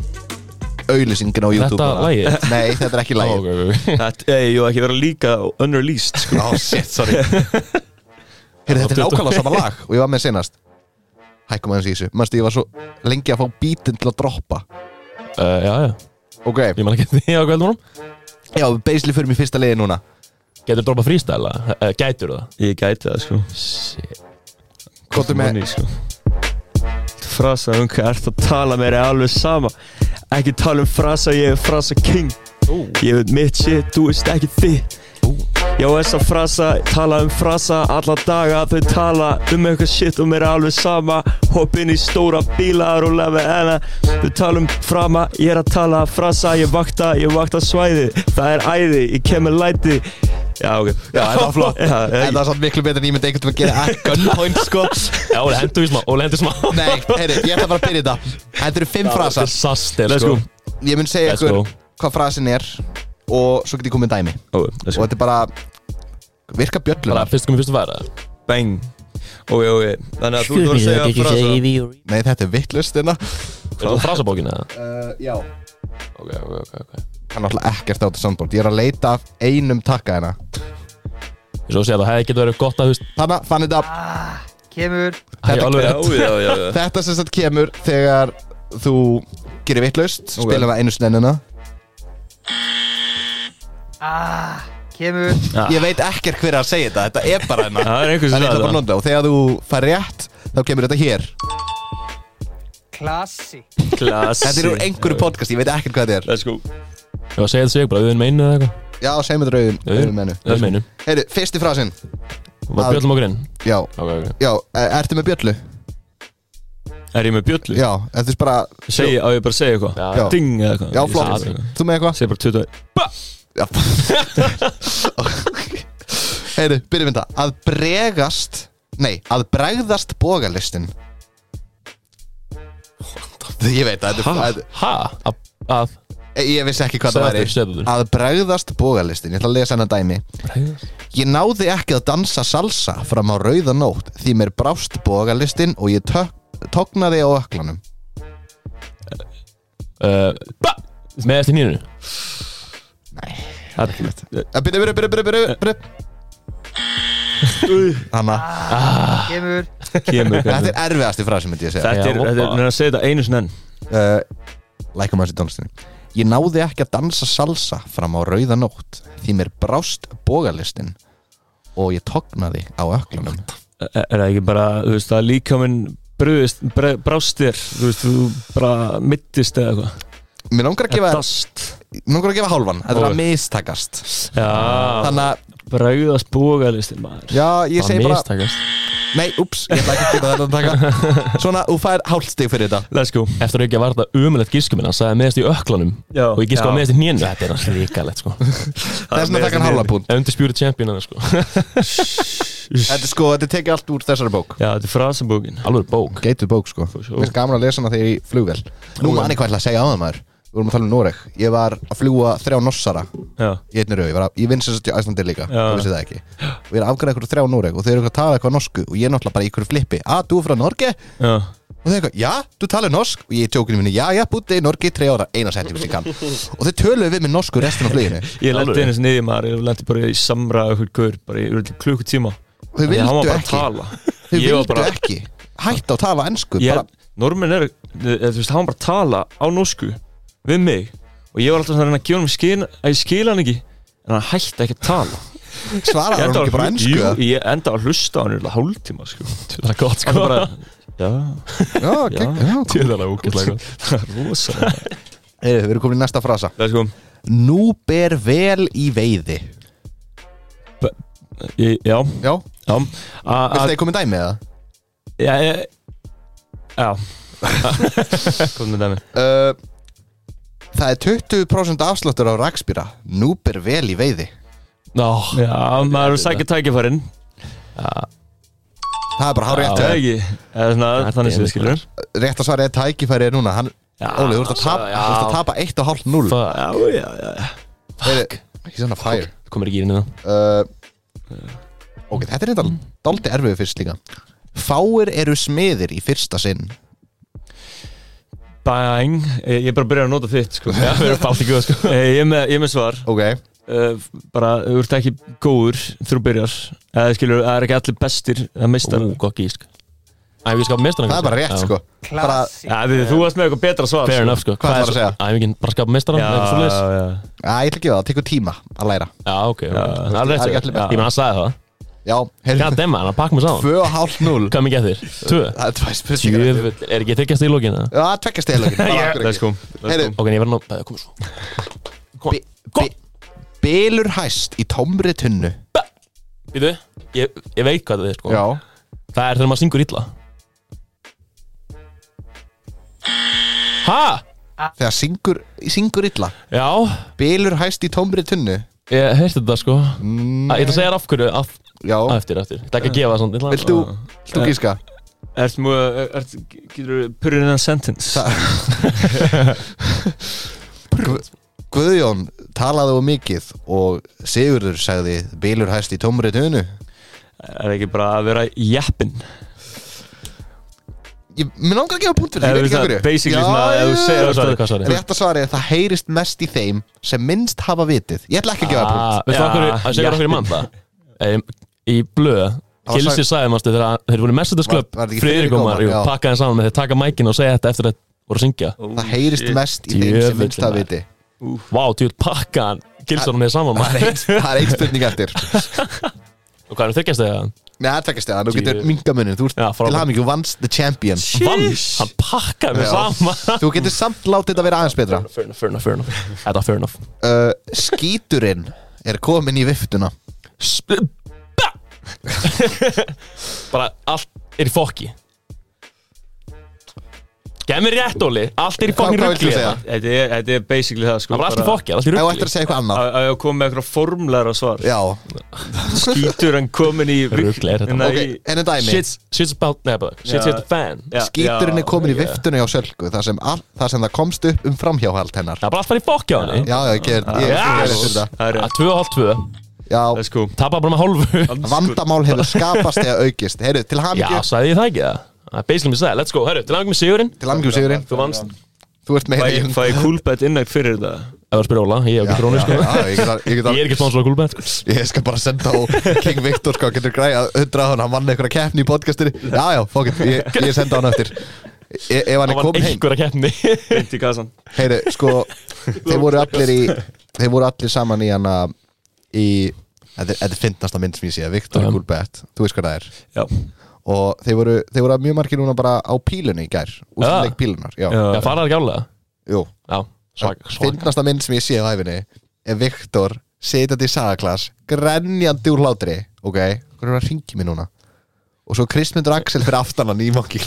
auðlýsingin á YouTube Þetta lagið? Nei, þetta er ekki Ó, lagið ok, ok, ok. Þetta, ei, jú, ekki vera líka unreleased, sko. Ó, shit, sorry Heyrðu, þetta er nákvæmlega sama lag Og ég var með senast hækkum aðeins í þessu. Manstu, ég var svo lengi að fá beatinn til að droppa. uh, Já, já, Ok, ég man ekki því á kveldunum. já, basically fyrir mér fyrsta liði núna. Getur droppa freestyle, uh, gætur það? Ég gæti það, sko Shit. Kottu með Money, sko. Frasa um hvað ert að tala mér er alveg sama. Ekki tala um frasa, ég er frasa king. Ú. Ég veit mitt shit, þú veist ekki þitt. Já, þessa frasa, tala um frasa alla daga. Þau tala um eitthvað shit og mér er alveg sama. Hopp inn í stóra bíla, rúla með enna. Þau tala um frama, ég er að tala frasa. Ég vakta, ég vakta svæði. Það er æði, ég kemur læti. Já, ok. Já, þetta var flott. Já, En það er samt miklu betur en ég myndi einhvern veginn að gera að gunpoint, sko. Já, Óli, hendur við smá, Óli, hendur smá. Nei, heyri, ég ætla bara að byrja þetta. Þetta eru fimm frasar. Saster, Let's sko. go. Ég mun segja Let's ykkur go. hvað frasin er og svo get ég komið dæmi. Ó, Og þetta er bara virka Bara bjöllunar. fyrst komið fyrst að væra. bang. Ok, ok. Þannig að þú þú að segja frasa. Nei, þetta er vittlust hérna. Er það frasabókin eða? Uh, já. Ok, ok, ok, ok. Kann náttúrulega ekkert á þetta soundboard. Ég er að leita af einum takka hérna. Ég svo að segja að það hefði getið verið gott að, þú veist, Þannig, fann þetta. Kemur það er alveg Já, rétt. já, já, já. Þetta sem sagt kemur þegar þú gerir vittlust, spila það einu snennina. ah, Kemur Já. Ég veit ekkert hver er að segja þetta. Þetta er bara hérna. Það er einhver sem Það er sagði þetta bara það. nota. Og þegar þú fær rétt, þá kemur þetta hér. Klassi Klassi. Þetta er úr einhverju podcast, ég veit ekkert hvað þetta er. Let's go. Ég var að segja þetta sig bara, við erum einu eða eitthvað. Já, segjum þetta rauðin, rauðin mennu. Við erum einu. Heyri, fyrsti frasinn. Var bjöllum okkur inn? Já, Ok, ok. já, e- ertu með bjöllu? Er ég með bjöllu? Já, þetta er bara... Segi, á ég bara að segja eitthvað? Já, Já. Ding eða eitthvað? Já, Ég flott. segi eitthvað. Þú með eitthvað? Segi bara tuttugu og eitt. Já. Heyri, byrjum við þetta. Að bregast... Nei, að bregðast bogalistin. Ég veit að þetta er... Ha? Að, að, Ég vissi ekki hvað það Segðu væri. aftur, segðu aftur. Að bregðast bogalistin. Ég ætla að lesa hennar dæmi. Ég náði ekki að dansa salsa fram á rauða nótt því mér brást bogalistin og ég tök, tóknaði á öklanum. uh, ba! Með eftir nýrunu? Það er ekki veit. Byrju, byrju, byrju, byrju, byrju. Hanna, Kemur Kemur. þetta er erfiðasti frasi myndi ég segja. Þetta er, Já, þetta er, hoppa. neina að segja þetta einu sinni enn. uh, Lækum að þessi tónlistinni. Ég náði ekki að dansa salsa fram á rauða nótt því mér brást bogalistin og ég tóknaði á öklanum. Er er það ekki bara, þú veist, að líka minn bröðist, brást þér, þú veist, þú bara mittist eða eitthvað. Mér langar að gefa, Dast. mér langar að gefa hálfan. Þetta er Ó. að mistakast. Já. Þannig að, Bræðast bógalistin, maður. já, ég segi bara... mistakast. Nei, ups, ég ætla ekki að geta þetta að taka. Svona, þú fær hálft stig fyrir þetta. Let's go. Eftir að ekki að var þetta umulegt gískuminn, hann sagði meðast í öklanum Já. og ég gíska Já. á meðast í hnénu. Þetta er hans ríkalegt, sko. Það er svona að taka hann hálfa púnt. Undisputed champion, hann, sko. Þetta er sko, þetta er tekið allt úr þessari bók. Já, þetta er frasabókin. Alveg bók. Geitur bók, sko. Mér finnst gaman að lesa hana þegar ég í flugvél. Nú man ég hvað ég ætla að segja á það, maður. Við vorum að tala um Noreg. Ég var að fljúga þrjá nossara Já. í einni rauð. Ég, var að- ég vinn sem sagt í Æslandir líka. Já. Þú vissi það ekki. Og ég er að afgræða ykkur þrjá Noreg og þeir eru eitthvað að tala eitthvað norsku og ég er náttúrulega bara í ykkur flippi. Ah, þú er frá Norge? Já. Og þeir eitthvað, já, þú talar norsk. Og ég í tjókinu minni, já, já, búti í Norge í tre ára. Eina setningu sem ég kann. Og þeir töluðu við með norsku restin af fluginu. Ég lendi Alveg. einu sinni í maður, ég lendi bara í samræðu eitthvað gaur, bara í örugglega klukkutíma. Þau Því hann var vildu bara að ekki. tala. Þau Ég var vildu bara- ekki. Hætta að tala ensku. Ég, Bara, normin er, þú veist, hann var bara að tala á norsku við mig og ég var alltaf svona að reyna að gefa hann skil, að ég skil hann ekki en hann hætti ekki að tala. svaraði Ég hann enda ekki bara að hlu- ensku. Jú, eða? ég enda að hlusta á hann í örugglega hálftíma, sko. Það er gott, Hann sko. bara, já, Já, gegn, já, Þetta er alveg ógeðslega gott. það er rosalega. Hey, við erum komin í næsta frasa. Það er sko, Nú ber vel í veiði. ég, já, Já, já, viltu að, það komið dæmi eða? já, ég, já, komum með dæmi. Uh, það er tuttugu prósent afsláttur á rakspýra. Nú ber vel í veiði. Ná, Já, maður er að sækja tækifærin, Það er bara hár rétt það er hjá þér. ekki, eða svona, þannig sem við skilur. Rétt að svara er tækifæri er núna. Hann, Já, Óli, þú ert að tapa, já. þú ert að tapa eitt og hálft núll. fuck. Já, já, já. Fuck. Ekki svona fire. Það komir ekki inn í það. Uh, ok, þetta er þetta dálítið erfiðu fyrst líka. Fáir eru smiðir í fyrsta sinn. Bang, ég ég er bara að byrja að nota þitt, sko. Já, við erum fátt í guða, sko. Eh, Ég er með, ég er með svar. Ok. Uh, bara, þú ert ekki góður þegar þú byrjar. Eða skilur, það er ekki allir bestir eða meistar. Ú, gott gísk. Æ, við skapum meistaran. Það er bara rétt, Já. sko Bara, Já, því þú varst með eitthvað betra svar Fair sko. enough, sko. Hvað ætlarðu að segja? Æ, við ekki bara skapum meistaran, Já, eitthvað svo leys. já, já já, ég ætla að gefa það, það tekur tíma að læra Já, ok, ok. Það er það er rétt, ekki sko. allir Ég menn, hann sagði það. Já, heyrðu, God damn, hann pakk mér saman. tvö og hálft núll Hvað mikið eftir? Tvö? Það er tvæ spurningar eftir. Jöfull, er ekki þykjast í lókinu? Já, tvekja stelögin Let's go, let's Heyrðu, go. Ok, ég verð nú, það komið svo. Kom, Bi- bi- Bylur hæst í tómri tunnu býtu, ég, ég veit hvað það er, sko. Já Það er þegar maður syngur illa. Ha? Þegar syngur, syngur illa Já, Bylur hæst í tómri tunnu ég heyrti þetta, sko. mm, Æ, Ég ætla að segja þér af hverju, af, Já, eftir, eftir. Ég ætla ekki að gefa það svona. ég ætla að- vilt þú, vilt þú gíska? Ertu mjög, ert, getur þú put it in a sentence? Gu- Guðjón talaði um mikið og Sigurður sagði Bylur hæst í tómri tunnu Er ekki bara að vera jeppin? Ég, mér langar að gefa punkt fyrir, ég Eða veit ekki það, af hverju basically Já, svona, ef þú já, segir Hvað svarið, hvað svarið? Rétt að svari er það heyrist mest í þeim sem minnst hafa vitið Ég ætla ekki að gefa Ah, punkt Veistu Já, af hverju, að segja okkur í mann það? Em, Í blöð, var Kilsi sagði mástu þegar þeir voru Messages Club, Var- var þetta ekki Friðrik og Friðrik Mar, jú, Ómar? Já. pakkaði saman með þeir taka mækinn og segja þetta eftir að voru að syngja. Það heyrist mest í þeim sem minnst hafa vitið Vá, tjóð pakkaðan Kilsonum með saman Það er maður. ein- það er einn spurning eftir Og hvað er þykjast þegar? Nei, það er tveggjast eða, þú getur Djú. mingamunin Þú ert Já, til frábært. hamingju, vannst the champion Vann, hann pakkaði með Já. saman. Þú getur samt látið þetta vera aðeins betra Fair enough, fair enough, fair enough. Þetta var fair enough. uh, Skíturinn er komin í viftuna Sp- Ba! Bara allt er í fokki. Gef mér rétt, Óli. Allt er í Hvað- fokkin hvað viltu ruggli segja? hérna. Þetta er, þetta er basically það sko Það var allt í bara- fokki, allt í Ef þú ruggli. ættir að segja eitthvað annað Að að ég kom með eitthvað formlegra svar Já, Skítur hann komin í Rugl er þetta. Nei, ok, enn dæmi Shit's, shit's about, neða bara, shit's Já. hit the fan. já, Skíturinn er já, komin í ok. viftuna hjá Sölku þar sem, all, þar sem það komst upp um framhjáhald hennar Það er bara allt farið í fokki á henni. Já, já, ég ger ég- ég Já. ger þetta þetta. Það er Að rétt. tvö og hálft tvö. Já, Let's go Tapa bara með hálfu. vandamál hefur skapast eða aukist Heyrðu, til Já, hamingju sagði ég það ekki það? Það er basically mér sagði. Let's go, herru, til aðeins með sigurinn. Til hamingju Sigurinn Þú vannst. Þú ert Fæ meira í ég- Fæ ég coolbet innægt fyrir þetta? Það var að spyrja Óla, ég hef Já, ekki krónu, já, sko. já, ég get að- ég get að- Ég er ekki sponsor á Coolbet, sko. Ég skal bara senda á King Victor sko, getur græða hundra á hann, hann vann einhverja keppni í podcastinu Já, já, fokk it, ég, ég senda á hann eftir e Ef hann Það er var komin heim einhverja keppni. Beint í kassan Heyru, sko, þeir voru allir í Þeir voru allir saman í hana Í, þetta er, þetta er fyndnasta mynd sem ég sé Victor Já. Coolbet, þú veist hvað það er Já Og þeir voru, þeir voru mjög margir núna bara á pílunni í gær Úrstuleik pílunar, já, Já. Já, faraði ekki álega. jú Já, svag, svag. Fyndnasta mynd sem ég sé á hæfinni Er Victor setjandi í sagaklass Grenjandi úr hlátri Ok, hvað er að ringi mig núna Og svo Kristmundur Axel fyrir aftan hann í mokkil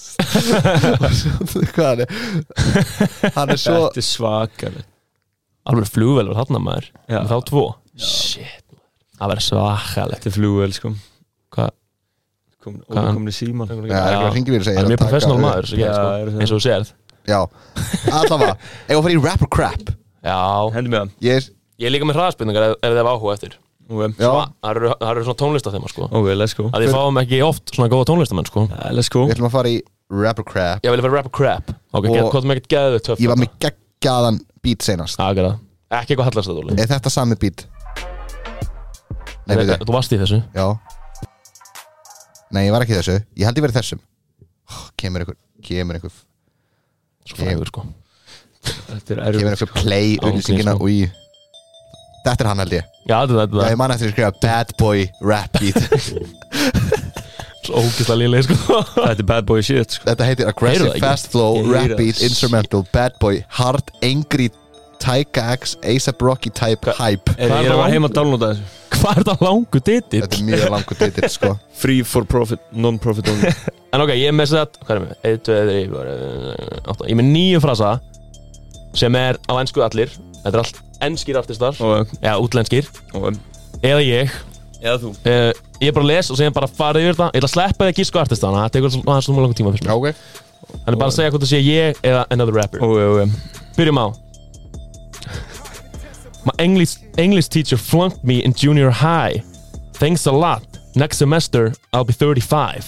Hvað hann er Hann er svo Þetta er svakalegt Alveg flugvelur þarna maður. Já. Með þá tvo. Shit, maður. Það verður svakalegt. Þetta er flugvel sko Hvað? Kom, Hvað hann- Ókomin í síman Já, það er eitthvað að hringi mér og segja Það er mjög professional maður, svo ég, Já, sko. er það. Eins og þú segir. Já, allavega Ef að fara í rap or crap Já. Hendi með það Ég er, Ég er líka með hraðspurningar ef, ef þið hafa áhuga eftir. Ok, já, Svo, Það eru, það eru svona tónlistathema, sko. ok, let's go Að þið fáum ekki oft svona góða tónlistamenn, sko. Ja, Let's go við ætlum að fara í rap or crap Ég vil vera rap og crap. Ok, Og- get, hvað er með ekkert geðið töff? Ég var með geggjaðan beat senast Já, ekki það. Ekki eitthvað hallast það, Óli. Er þetta sami beat? Nei, við Þú varst í þessu. Já Nei, ég var ekki í þessu Ég held ég verið þessum oh, Kemur einhver Kemur einhver Svo frægur, sko. Þetta er Kemur erfitt einhver play Án auðlýsingina gríns, og í Þetta er hann held ég Já, þetta er Já, þetta. ég man eftir að skrifa bad boy rap beat Svo ógeðslega lílega, sko. Þetta er bad boy shit sko Þetta heitir Heyrðu aggressive það ekki? fast flow Ég rap heyri beat það. instrumental bad boy hard angry Tyga X A$ap Rocky type hype Er Hvað er ég er að það vera heima að downloada þessu Hvað er það langu titill? Þetta er mjög langur titill sko Free for profit, non-profit only En ok, ég er með sett, hvað er með? einn, tveir, þrír, átta. Ég er með níu frasa sem er á ensku allir. Þetta er allt enskir artistar, Og, eða útlenskir, og, eða ég. eða þú Uh, ég er bara að lesa og segja bara farið yfir það. Ég ætla að sleppa því að gíska artistana. Það tekur aðeins svona langur tíma fyrst mér. Ok En bara að segja hvort það sé ég eða another rapper. Ok, ok Byrjum á. My English, English teacher flunked me in junior high. Thanks a lot. Next semester I'll be thirty-five.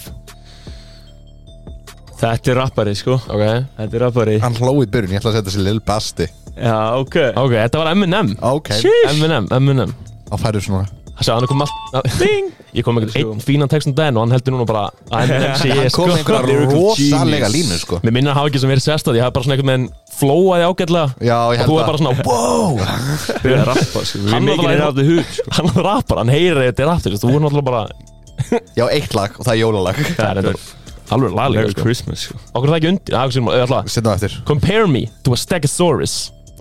Þetta er rappari sko Ok. Þetta er rappari Hann hlóið byrjun, ég ætla að setja þessi Lil Basti Já, ok Ok, þetta var Eminem. Ok Eminem, Eminem. Á færðu svona Það sé hann er komið allt Ding Ég kom með einn fínan text um daginn og hann heldur núna bara að Eminem sé Hann kom með einhverja rosalega línu sko Mér minnir að hafa ekki sem verið sérstæð Ég hafa bara svona einhvern veginn flóaði ágætlega Já, ég held Og þú er að bara svona wow Það er rappa sko Við Hann mikið er af the hood sko Hann er rappar, hann heyrir að þetta er aftur Þú er náttúrulega bara Já, eitt lag og það er jólalag Það er enda alveg laglega Merry sko Christmas sko Okkur er það ekki undir Já, sínum, alltaf Settum það eftir Compare me to a stegosaurus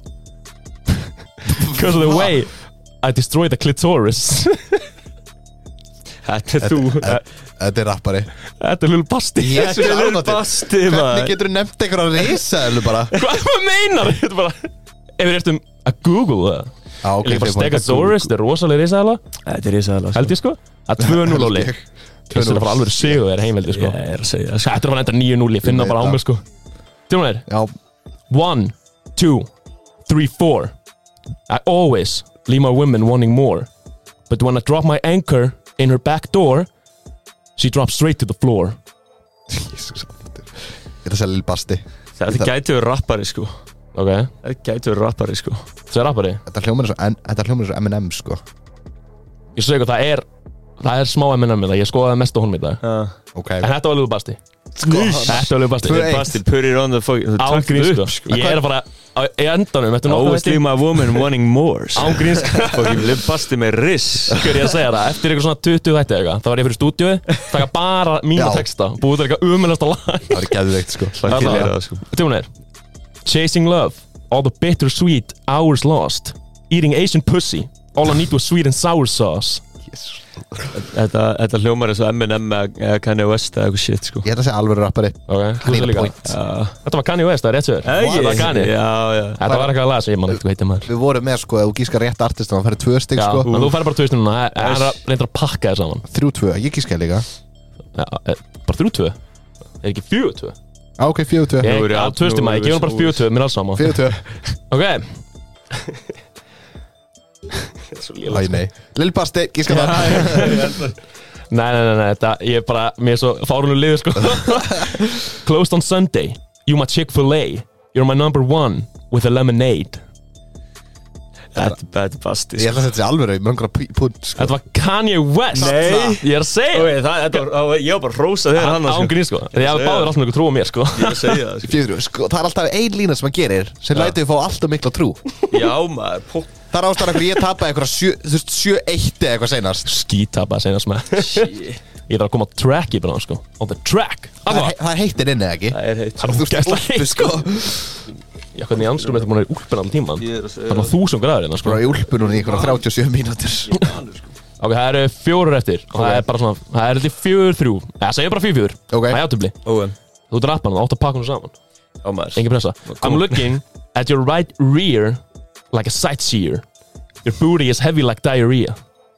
Because of the way I destroy the clitoris Þetta er þú Þetta er rappari Þetta er Lil Basti Jesus, Þetta er Lil almáttugur. Basti, Hvernig maður. getur þú nefnt einhverja risaðlu bara Hvað meinar þetta er bara Ef við ertum að Google það Já, ok, Ég er bara fimm point. stegosaurus Þetta er rosalega risaðala Þetta er risaðalega Held ég sko Það er tvö núll áli Þetta er bara alveg sigur þegar heimveldi sko Ég er að segja það sko Þetta er bara enda níu núll Ég finna Ég bara á veit mig sko Tjóna þér Já, One, two, three, four I always leave my women wanting more But when I drop my anchor in her back door She drops straight to the floor Jesus Ég ætla að segja Lil Basti Þetta gæti verið rappari sko Ok, Þetta gæti verið rappari sko það er rappari Þetta hljómar eins og en- þetta hljómar eins og Eminem sko Ég svo ekki að það er Það er smá Eminem í það Ég skoðaði mest á honum í dag Ok En þetta var Lil Basti Sko Þetta var Lil Basti Tvö eitt. Basti, put it on the fucking Ángríns sko Ég er að fara á- Í endanum Þetta I er always nokkuð leave my woman wanting more Ángríns Fucking Lil Basti með riss Hver ég að segja það Eftir eitthvað svona tuttugu þætti eitthvað Það var ég fyrir stúdíói Taka bara mína Já. texta Búið til eitthvað umennasta lag Það er geðveikt sko Fucking er það sko Tjóna er Chasing love All the bittersweet hours lost Eating Asian pussy All I need was sweet and sour sauce Þetta, þetta hljómar eins og Eminem eða Kanye West eða eitthvað shit sko Ég ætla að segja alveg rappari Ok, þú Hann sér er líka point Já Þetta var Kanye West, það er rétt sér Ekki? Það var Kanye Já, já Þetta var eitthvað að laga sem ég man eitthvað heitir maður Við vorum með sko, ef þú gískar rétt artist þá færði tvö stig Já, sko en þú færði bara tvö stunduna Það er að reynda að pakka þér saman Þrjú tvö, ég gíska líka Já, eh, bara þrjú tvö Er ekki fjögur tvö Á, ok, fjögur tvö Ég Nú er ég á allt- tvö nú stíma, er ég gef hann við bara fjögur tvö Mér er alls saman Fjögur tvö Ok Æ, nei Lil Basti, gíska það Nei, nei, nei, nei, þetta, ég er bara, mér er svo fárunum liður, sko Closed on Sunday, you my Chick-fil-A You're my number one with a lemonade Þetta þetta er Basti Ég ætla að setja þessi alveg með einhverja pund sko Þetta var Kanye West Nei. Ég er að segja Ok, það, þetta var, það var, ég var bara að rósa þér hann Ángrín, sko Ég hafði segja báður alltaf mjög trú á mér, sko Ég er að segja það sko Fjögur, sko, það er alltaf ein lína sem hann gerir sem lætur við fá alltaf mikla trú Já maður, pó Það er ástæðan hverju ég tapaði einhverja sjö- þú veist, sjö eitt eða eitthvað seinast Skítapa að segja sem Ég þarf að koma á track í bara, sko On the track Það Alla er, það er heitir inni eða ekki Það er heitt Það er Þú veist, ógeðslega úlpu heitt, sko Já, hvernig anskurum þetta búin að vera í úlpun allan tíman Ég er að segja Það er þúsund gráður hérna, sko Bara í úlpu núna í einhverja þrjátíu og sjö mínútur Ok, það eru fjórar eftir Og það er bara svona, það er þetta fjögur þrjú Já, segja bara fjögur fjögur Ok. Það er játubli Ok, Þú ert rappan, þú átt að pakka hún saman á maður Engin pressa I'm looking at your right rear Like a sightseer Your booty is heavy like diarrhea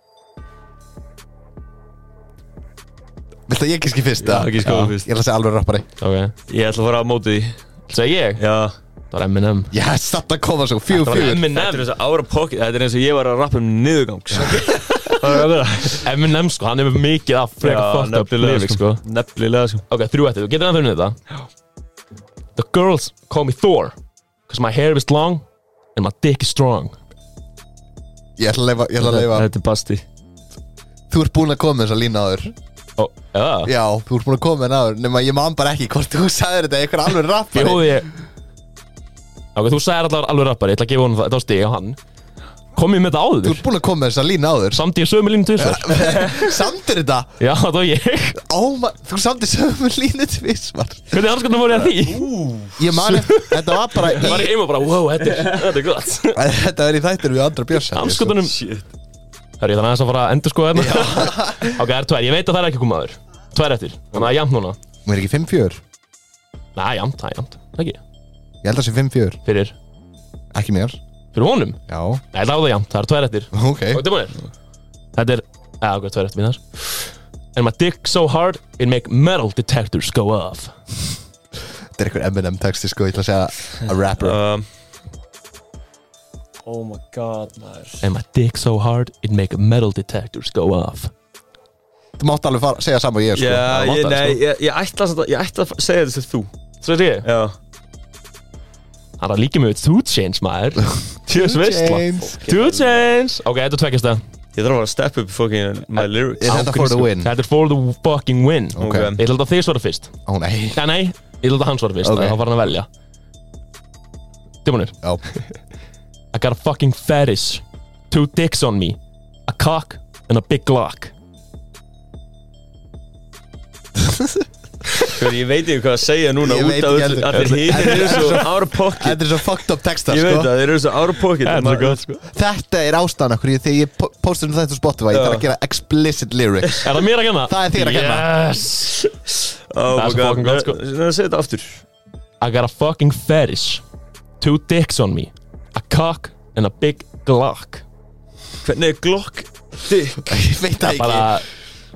Viltu að ég gíski fyrst? Já, eða? ekki skoða Já. fyrst Ég ætla að segja alveg rappari Ok Ég ætla að fara á móti því Segja ég? Já Það var Eminem Yes, þetta kom að svo, fjögur Það var fjögur Þetta er Eminem eins og ára pocket Þetta er eins og ég var að rappa um niðurgangs Það er að vera Eminem sko, hann hefur mikið af frekar fucked up lyrics sko Nefnilega sko Ok, þrjú eftir, þú getur ennþá unnið þetta The girls call me Thor Cause my hair is long And my dick is strong Ég ætla að leifa, ég ætla að leifa Þetta er Basti Þú ert búin að koma með þessa lína áður Ó, já Já, þú ert búin að koma með henni áður Nefn að ég man bara ekki hvort þú sagðir þetta Eitthvað alveg rappari Bjóði ég Ok, þú sagðir allavega alveg rappari Ég ætla að gefa honum það, þetta á stig á hann Kom ég með þetta Þú áður ert búin að koma með þessa lína áður Samt ég sömu línu tvisvar Samtir þetta Já, það var ég Óma, þú samtir sömu línu tvisvar Hvernig anskotum voru ég að því? Ég man eftir, þetta var bara Það var í ég heima og bara, wow, þetta er, þetta er gott Þetta er í þættir við andra björs Anskotunum Það er ég þannig aðeins að fara að endur sko hérna Ok, það er tvær, ég veit að það er ekki komið aður Tvær eftir, þannig að það er jafnt núna Mér er ekki fimm fjögur Næ, jafnt, það er jafnt, ekki Ég held að það sé fimm fjögur Fyrir, Ekki mér fyrir honum Já, Nei, það var það jafnt, það er tvær eftir ok Og tilbúinir Þetta er, já, ok, tvær eftir mínar And my dick so hard It make metal detectors go off Þetta er eitthvað Eminem texti sko, ég ætla að segja a rapper um, Oh my god maður And my dick so hard It make metal detectors go off Þú mátt alveg fara, segja saman og ég sko Já, það ég, vantar, nei, sko. ég, ég ætla að Ég ætla að segja þetta til þú Svo er ég Já Það er líka með two chains, maður Tjóðs veistla Chains. Two chains Ok, þetta er tveggjast það Ég þarf að step up fucking my lyrics Er þetta for the win? Þetta er for the fucking win Ok. Ég ætla að þið svara fyrst Ó nei Nei, nei, ég ætla að hann svara fyrst Ok. okay. Þá var hann að velja Tímanir Já I got a fucking fetish Two dicks on me A cock and a big glock Hver, ég veit ekki hvað að segja núna Ég út veit af ekki öllu heldur. Allir hinn eru svo out of pocket Þetta er svo fucked up textar Ég veit sko það, þeir eru svo out of pocket Þetta er svo gott sko Þetta er ástæðan okkur ég- Þegar ég po- postum þetta á Spotify Ég Já. þarf að gera explicit lyrics Er það mér að kenna? Það er þér að kenna. Yes Oh Það er my svo god, fucking gott, sko. það er að segja þetta aftur I got a fucking fetish Two dicks on me A cock and a big glock Hvernig er Glock dick? Ég veit það Bara ekki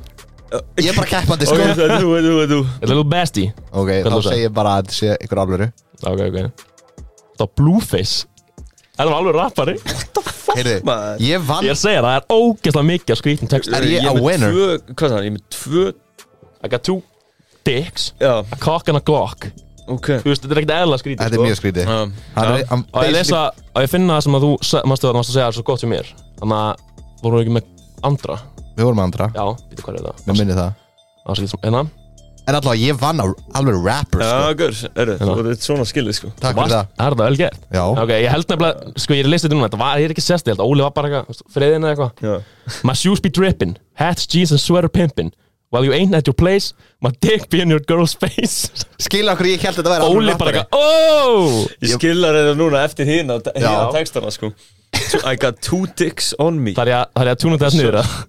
Ég er bara keppandi Ok, sko það er þú, það er þú, það er þú a little bestie Ok, Hvað þá þú sagði? segir ég bara að þetta sé ykkur alvöru Ok, ok Það var Blueface Það var alveg rappari Heyrðu, maður. ég vann Ég er að segja það, það er ógeðslega mikið af skrítum text Er ég er a með winner? tvö, Hvað er það? Ég er með tvö I got two dicks Já, A cock and a glock ok Þú veist, þetta er ekkert eðla skrítið Þetta er mjög skrítið Já. Hann er hann Og ég lesa, og ég finna það sem að þú se- manstu að manstu að segja er svo gott sem mér Þannig að voru ekki með andra Við vorum með andra Já, býttu hvað er það Mér minni það Það var svo enna En alltaf ég vann á alveg rapper Já, sko gaur, eru, Já. þetta er svona skilið sko Takk fyrir það Það er það vel gert Já Ok, ég held nefnilega, sko ég er listið núna Þetta var, ég er ekki sest, ég held að Óli var bara eitthvað Friðin eða eitthvað Já, My shoes be drippin', hats, jeans and sweater pimpin' While you ain't at your place, my dick be in your girl's face Skilja okkur ég held að þetta væri Óli bara eitthvað, oh ég skillar þetta núna eftir hinn að Já. hérna textana sko I got two dicks on me Það er ég að- það er ég að túna þess niður að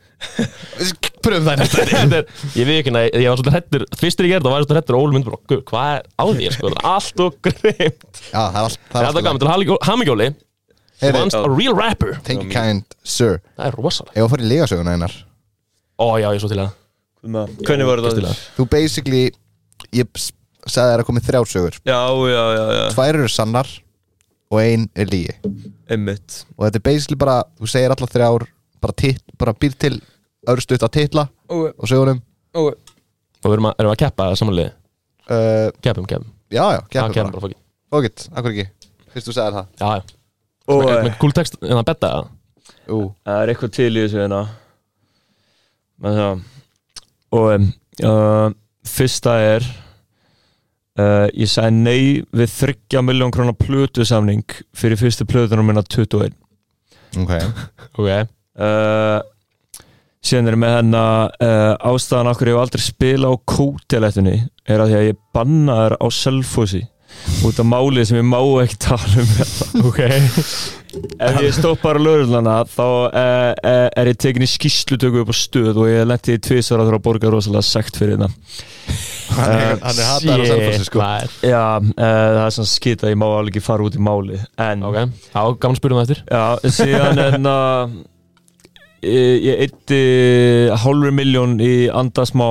Pröfum það næsta Þetta er- Ég veit ekki, ég var svolítið hrættur Fyrstur ég gerði það var ég svolítið hrættur og Óli myndi bara "Guð, hvað er á þér sko, það er allt og greimt Já, það er allt Það er alltaf gaman til hamingjóli Þú Heyrðu, vannst a real rapper Thank you kind sir Það er rosalega Ég var að fara í legasöguna einar Ó já, ég er svo til að Hvernig var þetta? Fyrstilega. Þú basically Ég s- sagði þér að komið þrjár sögur Já, já, já, já Tvær eru sannar Og ein er lígi Einmitt Og þetta er basically bara Þú segir allar þrjár Bara, tit, bara býr til Örstuðt að titla Ok, Og sögurum ok Og við erum að, erum að keppa samanlega uh, Keppum, keppum Já, já, Já, keppum keppum bara bara fokkin Fókitt, akkur ekki Fyrst þú sagðir það Já, já Og Með eh, með cool text en að betta það Ú, það er eitthvað til í þessu hérna með það og um, uh, fyrsta er uh, ég sagði nei við þriggja milljón krónar plötusamning fyrir fyrstu plötunum minna tuttugu og einn ok Ok uh, síðan er með hérna uh, ástæðan okkur ég hef aldrei spila á kótelettunni er að því að ég bannaður á Selfossi út af málið sem ég má ekki tala um hérna. Ok Ef ég stoppar á lögregluna þá uh, uh, er ég tekin í skýrslutöku upp á stöð og ég lenti í tvisvar að þurfa að borga rosalega sekt fyrir þetta. Hann er, hann er hataður á Selfossi sko maður. Já, uh, það er svona skita að ég má alveg ekki fara út í máli. En, Ok, já, gaman spyrum það eftir já, síðan en að ég, ég eitti hálfur miljón í andasmá.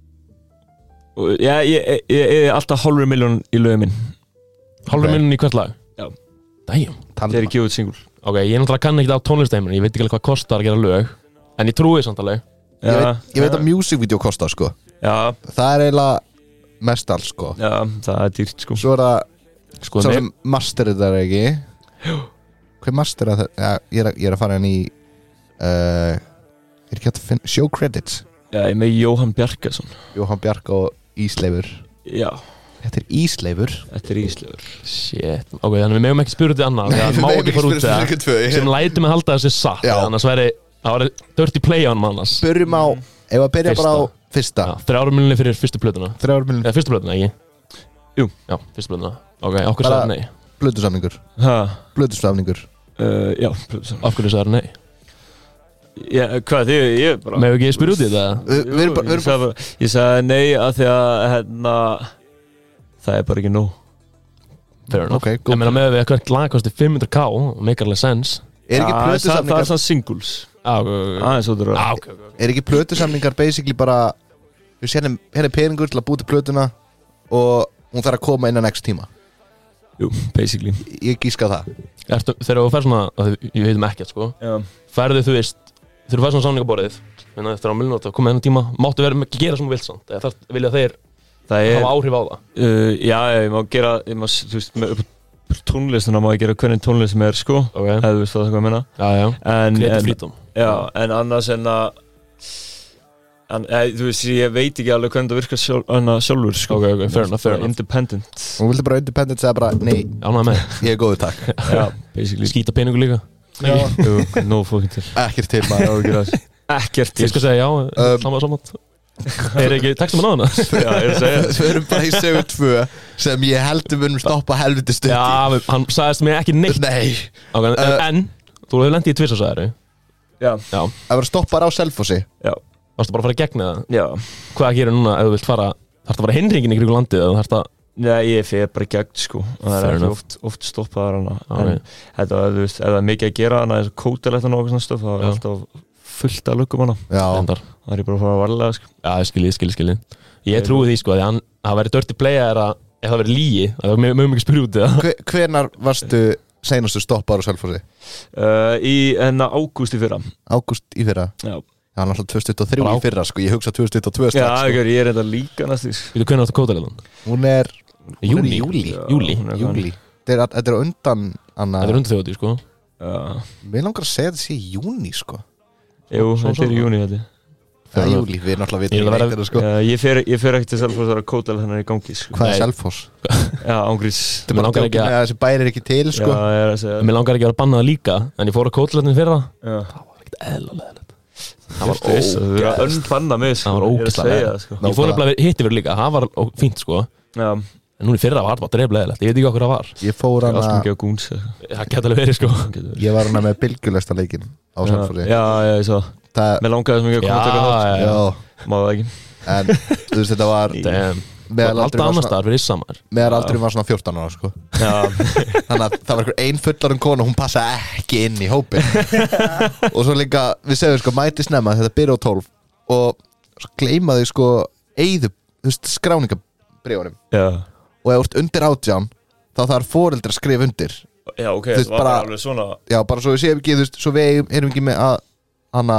Og, já, ég, ég, ég er alltaf hálfur miljón í lögum minn. Hálfur Ok. minnun í hvert lag? Já. Damn Það er ekki út singul. Ok, ég er náttúrulega kann ekki á tónlisteiminu Ég veit ekki alveg hvað kostar að gera lög En ég trúi samt alveg Ég veit, ég veit að music video kostar sko Já, Það er eiginlega mest allt sko já, það er dýrt sko. Svo er það Sko, Svo nei, sem masterið það er ekki Hvað masterið það ja, ég, er, að- ég er að fara inn í uh, Er ekki hægt að finna Show credits Já, ég er með Jóhann Bjarkason. Jóhann Bjark og Ísleifur Já, Þetta er Ísleifur þetta er íslegur. shit Ok, þannig við megum ekki spyrja út í annað því að við Má megum ekki ekki fara út spyrja í ykkur tvö, það ég- Sem læti mig halda þessi satt Já. Annars væri Það væri dirty play on annars Börjum á Ef að byrja bara á fyrsta Já, þrjára miljonir fyrir fyrstu plötuna Þrjár miljón Eða fyrstu plötuna, ekki? Jú. Já, fyrstu plötuna Ok, okkur Bara- sagði nei Blödusamningur Hæ? Blödusamningur Uh, já, plötusamning. Okkur sagði nei Já, hvað, þið, ég bara... Megum ekki spyrja út í þetta Við við erum bara við Ég erum sagði bara, ég sagði nei að því að, hérna, það er bara ekki nóg. Fair enough Ok, Ég góð. meina með að við hvert lag kosti fimm hundruð k Make alveg sense Er ekki Já, það, það er plödusamningar svona singles. Já, ok, ok, ok. Aðeins út úr Já, það. ok, ok, ok. Er ekki plödusamningar basically bara Þú sér henni peningur til að búti plötuna Og hún þarf að koma innan x tíma Jú, basically. Ég gíska það Ertu, þegar þú fer svona, að þið- ég veit um ekkert sko Já. Færðu þú veist, þegar þú fer svona samningaborðið Þannig að eftir á miljónum að koma hennar tíma Máttu vera að gera sem þú vilt samt Eða þarf vilja þeir Það er, hafa áhrif á það uh, já, ég má gera, ég má, þú veist, með upp, tónlistina má ég gera hvernig tónlist sem er sko Ok. Eða þú veist það hvað ég meina Já, já, En, creative en, freedom já, en annars en að en, eð, Þú veist, ég veit ekki alveg hvernig það virkar sjálf, hana, sjálfur sko Ok, ok, fair enough, fair enough Independent Hún vildi bara independent segja bara, nei, Ánægð með ég er góður takk. Já, basically Skýta peningu líka Jú, no fucking til Ekkert til maður. Áhyggjur af þessu. Ekkert til Ég skal segja já, Um, saman, saman Er ekki textum að náðuna? Já, ég er að segja Við erum bara í sögu tvö sem ég heldur munum stoppa helviti stutt í. Já, við- hann sagðist mér ekki neitt Nei. okay, Uh, En, þú hefur lendið í tvisasæðari Já, Já, Það var stoppar á Selfossi. já, varstu bara að fara að gegna það já Hvað gerir núna ef þú vilt fara Þarftu að fara hindringin í kringu landið eða þarftu að Nei, ég fer bara í gegn sko Það er Fair ekki enough. oft, oft stoppaðar hana Já, En þetta, var, þú veist, ef það er mikið að gera hana eins og kótalegt og nokkuð svona stöf þá er Já. alltaf fullt að lukum hana Já. endar Það er ég bara að fara að varlega sko Já, ég skilji, skilji, skilji Ég trúi því sko að því hann Það væri dirty playa er að ef það væri lígi Það var mjög mjög mikið spyrja út í það Hve- Hvenær varstu seinastu stoppar á Selfossi? uh, Í enna ágúst í fyrra Ágúst í fyrra. Já, Já, hann alltaf tvö þúsund og þrjú Bara í fyrra sko. Ég hugsa tvö þúsund og tvö já strax sko. ég er enda líka næstu Þú hvernig áttu kótalega Hún er Júli Júli. Já, Júli hún er Júli. Þetta er- þetta er á undan hana, Þetta er undir þjóti sko Já, Mér langar að segja þetta sé í júni sko. jú, Svo- þetta er í svo- júni þetta Það er júli, við erum alltaf Ég vil vitum vera- neitt þetta sko. Já, ég fer, ég fer ekki til Selfoss að vera kótal þannig að í gangi sko. Hvað er Nei. Selfoss? Já, ángrís Mér langar ekki að Þessi bæri er ekki til Já, sko. ég er að segja Mér langar ekki að vera bannað líka En ég fór að kótalegin fyrra Já, Það var ekkert eðlulega það var ógæst Þú verður að önnfanna mig sko. Það var Ég er að ógeðslega segja leiðilegt. það, sko. Ég fór að hitti verið líka Það var ó- fínt sko Já, En núna í fyrra var það bara dreflega Ég veit ekki okkur það var Ég fór hana ásmikið á gúns Það geta alveg verið sko Ég var hana með bylgjulesta leikin á Selfossi. Já, já, ég svo Það, Mér langaði svo mikið að koma að taka þátt Já, já já, Má það ekki en þú veist þetta var Damn meðalaldurinn Alltaf var annars svona, staðar fyrir samar meðalaldurinn var svona fjórtán ára sko. Já, Þannig að það var einhver ein fullarum kona hún passaði ekki inn í hópin og svo líka, við segjum sko mæti snemma þetta byrja á tólf og svo gleyma þau sko eyðu, þú veist, skráningabrifunum já og ef þú ert undir átján þá þarf foreldri að skrifa undir Já, ok, Þú veist, það var bara- bara alveg svona já, bara svo við séum ekki, þú veist, svo við erum ekki með að hana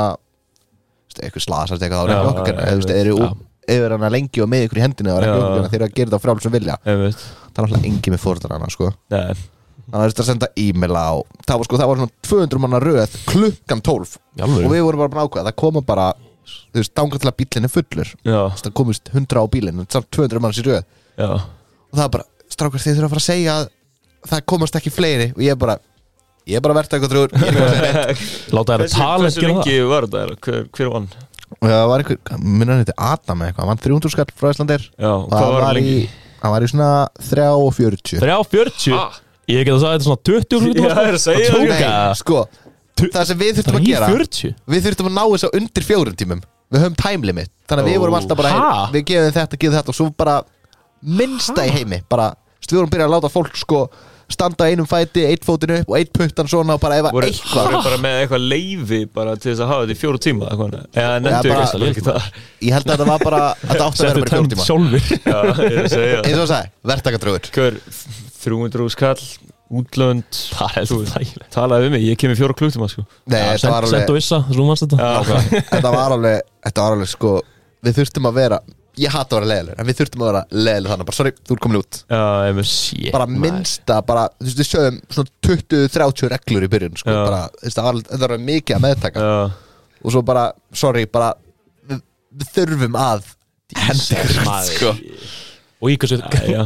þú veist, eitthvað slasast eitthvað, þá er Já, ekki okkur kenna, já, eða þú veist, eru já. yfir hana lengi og með ykkur í hendinu, það er ekki Já. okkur kenna, þeir eru að gera þetta á frjálsum vilja Einmitt það er alltaf engi með foreldrar hana, sko Nei, þannig að þetta að senda e-mail á það var sko, það var svona tvö hundruð manna röð klukkan tólf Í alvöru? og við vorum bara búin að ákveða, það koma bara þú veist, dángar til að bílinn er fullur já, það komist hundrað á bílinn, samt tvö hundruð manns í röð já og það er bara, strákar þið þurfa að fara að segja að það komast ekki fleiri og ég er bara, ég er bara verðt eitthvað trúur ég er bara að segja neitt. Láta þær að Hversu, tala hversu lengi var þetta? Hver, hver vann? og það var einhver, minna hann eitthvað Adam eða eitthvað, hann vann þrjú hundruð skall frá Íslandir Já, og hvað hann var var hann í lengi? hann var í svona þrjá og fjörutíu Þrjá fjörutíu Ah. Ég get að sagði þetta svona tuttugu Já, ég er að segja það. Tóka Nei, sko, það sem við þurftum að Þrjú gera fjörutíu við þurftum að ná þess að undir fjórum tímum við höfum time limit, þannig að við Ó. vorum alltaf bara Ha? við gefum þetta, gefum þetta og svo bara minnsta í heimi, bara við vorum byrjað að láta fólk sko standa einum fæti, eitt fótinn upp og eitt puttan svona og bara ef að Voru, eitthvað voru bara með eitthvað leifi bara til þess að hafa þetta í fjóru tíma eða hvað? Eða nefndu bara- ekki ekki það ég held að þetta var bara, þetta átti að vera Settu bara í fjórum tæmt tíma sjálfur Já, ég er að segja eins og það sagði, verðtakatrúður Hver, þrjú hundruð skall, útlönd Það er Þú- svo þægilegt Talaði við mig, ég kem í fjóra klukktíma sko nei, þetta var Sett og alveg vissa, þú mannst þetta Já, þetta var alveg, þetta var alveg sko við þurftum að vera, ég hata að vera leðilegur en við þurftum að vera leðilegur þannig, bara sorry, þú er komin út já, einmitt Shit, bara maður. minnsta, bara, þú veist, við sjöðum svona tuttugu til þrjátíu reglur í byrjun sko, Já. bara, þú veist, það var, þetta var mikið að meðtaka Já, og svo bara, sorry, bara við, við þurfum að hendi ykkur, maður. sko Og í hversu já,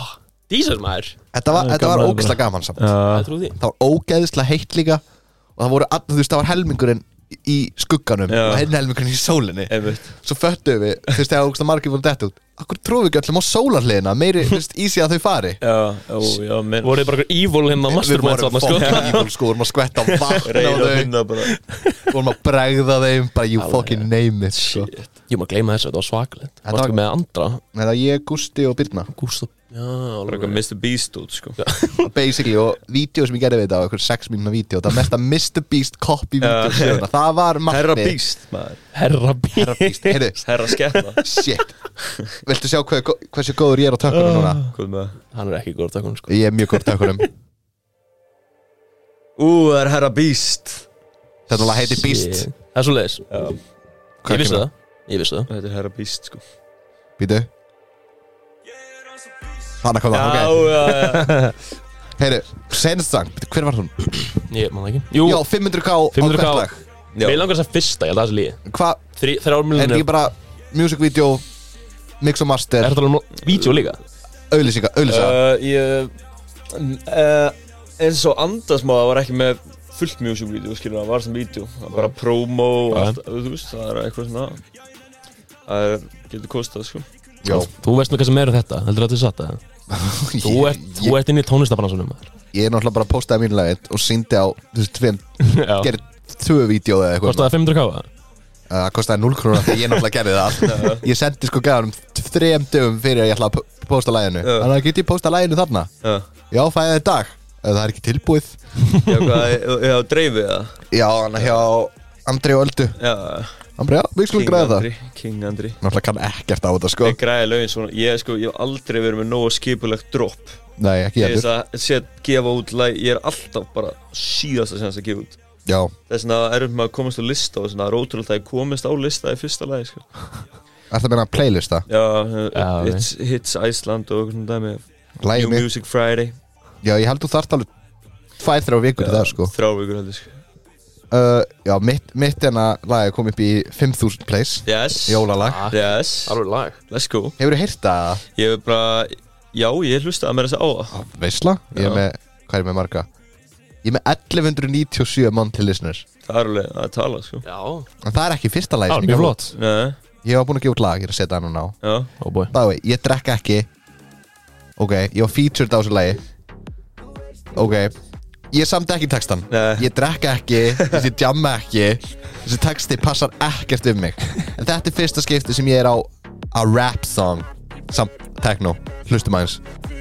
Dísar maður þetta var, Það er þetta var gaman að ógeðslega gaman samt já, Það trú því það var ógeðslega heitt líka og það voru, all- þú veist, það var helmingurinn í- í skugganum Já. og hinn helmingurinn í sólinni einmitt svo föttuðum við, þú veist, þegar ógeðslega margir voru dett út akkur trúum við ekki öllum á sólarliðina meiri, þú veist, í sig að þau fari Já, ó, já, minn Voruð þið bara eitthvað evil hérna við masterminds vorum þarna, sko? fucking evil sko, vorum að skvetta vatn á Reyna að þau finna bara vorum að bregða þeim, bara you fucking name it sko. Ég maður gleyma þessu, þetta var svakalegt Þetta Varstu var- með andra Nei, það er ég, Gústi og Birna Gústa Já, Bara alveg eitthvað mister Beast út sko basically, og vídeo sem ég gerði við þetta á eitthvað sex mínúna vídeo, það var mesta mister Beast copy vídeo Já. söguna, það var markmið Herra Beast, maður Herra bí Herra Beast, heyrðu, Herra skepna shit viltu sjá hvað, hversu góður ég er á tökkunum núna Hvað með það? Hann er ekki góður takkunum, sko ég er mjög góður á tökkunum Ú, það er Herra Beast þetta alveg heitir Beast Shit. Það er svo leiðis Já, Ég vissi það Ég vissi það þetta er Herra Beast sko býtu þannig kom það, ok Já, já, já Heyri, senast sang, hver var hún? Ég man það ekki Jú, Já, fimm hundruð K fimm hundruð á K. hvert lag. Mér langar þess að fyrsta, ég held að það sé líði Hvað, Þrjár er miljonir ekki bara music video, mix og master, Er þetta alveg vídeo líka? auðlýsinga, auðlýsa uh, Ég uh, eins og Andasmáða var ekki með fullt music video, skilur, það var sem video það var bara promo og Já. allt, þú veist, það er eitthvað svona það er, getur kostað, sko Já, Þú veist nú hvað sem er þetta, heldur þetta er satt það? Þú ég, ert, þú ert inn í tónlistabransunum ég er náttúrulega bara að postaði mínu lagið og síndi á, þú veist, tveim, Já gerði tvö vídeo eða eitthvað Kostaði fimm hundruð K? Það kostaði núll krónur þegar ég náttúrulega gerði það Ég sendi sko gæðanum þrem dögum fyrir að ég ætla að p- posta laginu Já. Þannig að get ég posta laginu þarna Já, Já, fæði það í dag Ef það er ekki tilbúið já, hvað, já, dreifið það Já, hann hjá Andri og Öldu Já, Andri, já, við skulum græða það Andri, King Andri Náttúrulega kann ekkert á þetta sko Ég græði lögin svona, ég sko, ég hef aldrei verið með nógu skipulegt drop Nei, ekki Ég heldur þess að set, gefa út lag, ég er alltaf bara síðasta sem þess að gefa út Já, Það er svona erfitt með að komast á lista og svona, það er ótrúlega að ég komist á lista í fyrsta lagi, sko er það meina playlista? Já, Já, hits, hits Iceland og eitthvað svona dæmi Lægi New mig Music Friday Já, ég held þú þarft alveg tvær, þrjá vikur til það sko Þrjár vikur heldur, sko uh, Já, mitt, mitt enna lagi kom upp í fimm þúsund plays Yes Jólalag Yes Alveg lag Let's go Hefurðu heyrt það? Ég hef bara, já, ég hlusta að mér þess að á það Veisla? Ég Já. er með, hvað er ég með marga? Ég er með ellefu hundruð níutíu og sjö monthly listeners Það er alveg, það er tala, sko Já En það er ekki fyrsta lagi Já, sem ég mjög gaf flott út. Nei, Ég var búinn að gefa út lag, ég er að setja það núna á já Oh boy By the way, ég drekk ekki Ok, ég var featured á þessu lagi Ok Ég samt ekki textan Nei. Ég drekk ekki, þessi jamma ekki Þessi texti passar ekkert um mig En þetta er fyrsta skipti sem ég er á A rap song Samt techno, hlustum aðeins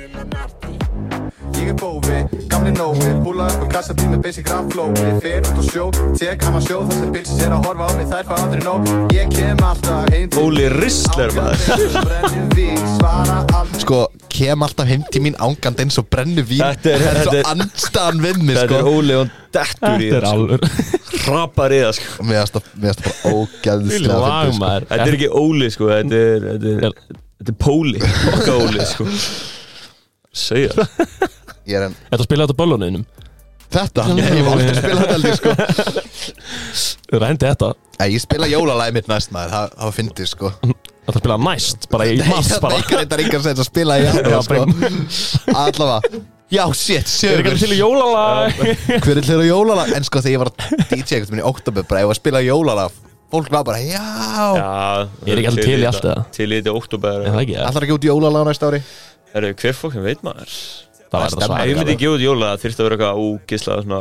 Ég er bófi, gamli nófi Púla upp á kassabíl með basic rap flow Ég fer út á sjó, tek hann að sjó Þessar bitches er að horfa á mig, þær fá aldrei nóg Ég kem alltaf heim til Óli Ristler, maður Brennum vín, svara aldrei Sko, kem alltaf heim til mín ángand eins og brennu vín Þetta er- Þetta er þetta svo er- andstaðan við mig, Þetta sko er Óli og dettur í Þetta er það, alveg sko Hrapar í það, sko Mér finnst það mér finnst það bara ógeðslega Lag fyndið, sko. maður Þetta er ekki Óli, sko, þetta er, þetta er, þetta er Póli Okka Óli, sko Segja það Ég er en Þetta spilaði þetta böllunniðnum Þetta, ég hef aldrei spilað þetta aldrei, sko Rændi þetta Æ, ég spila jólalagi mitt næst maður, það, það var fyndið sko Þetta spilaði næst Bara í Nei, mass það bara meikar þetta ringar sem að spila í Já, janúar sko bara- Allavega Já, shit, Er sögur ekki til í jólalag Hver er hlera jólalag? En sko þegar ég var að D J ekkert minn í oktober bara, ég var að spila jólalag Fólk var bara, já Já Ég er ekki alltaf til í allt eða Til í þetta oktober Er það ekki það? Allar ekki út jólalag næsta ári Herru, hver fólk sem veit maður Það var þetta Ef ég myndi svaka ekki út jóla það þyrfti að vera eitthvað ógisla svona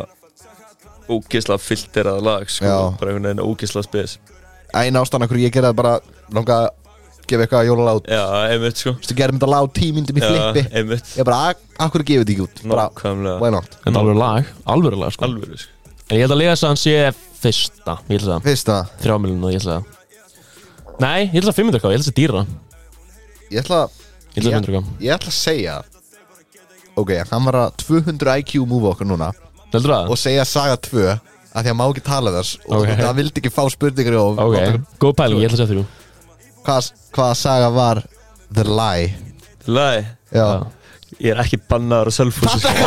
ógisla filterað lag sko, Já. bara einhvern veginn ógisla spes Æna ástæðan okkur ég gerði það bara langa að gefa eitthvað jólalag út Já, einmitt sko Þú gerðum þetta lag tímyndum í Já, flippi einmitt Ég bara, "A- akkur gefið þetta ekki út Bara, Nákvæmlega why not? En alveg lag Alveg lag sko Alvöru sko En ég held að lega þess að hann sé fyrsta Ég held að Fyrst það, Þrjá miljonar ég held að Nei, ég held að fimm hundruð K Ég held að það sé dýra ég ætla Ég held að fimm hundruð K Ég ætla að segja Ok, hann var að tvö hundruð I Q move okkur núna Heldur það? Og segja saga tvö að því að má ekki tala þess Og Ok. það vildi ekki fá spurningar og Ok, góð pæling, ég ætla að segja þrjú Hvað, hvaða saga var The Lie? Læ, Já ég er ekki bannaður á selfhúsi sko.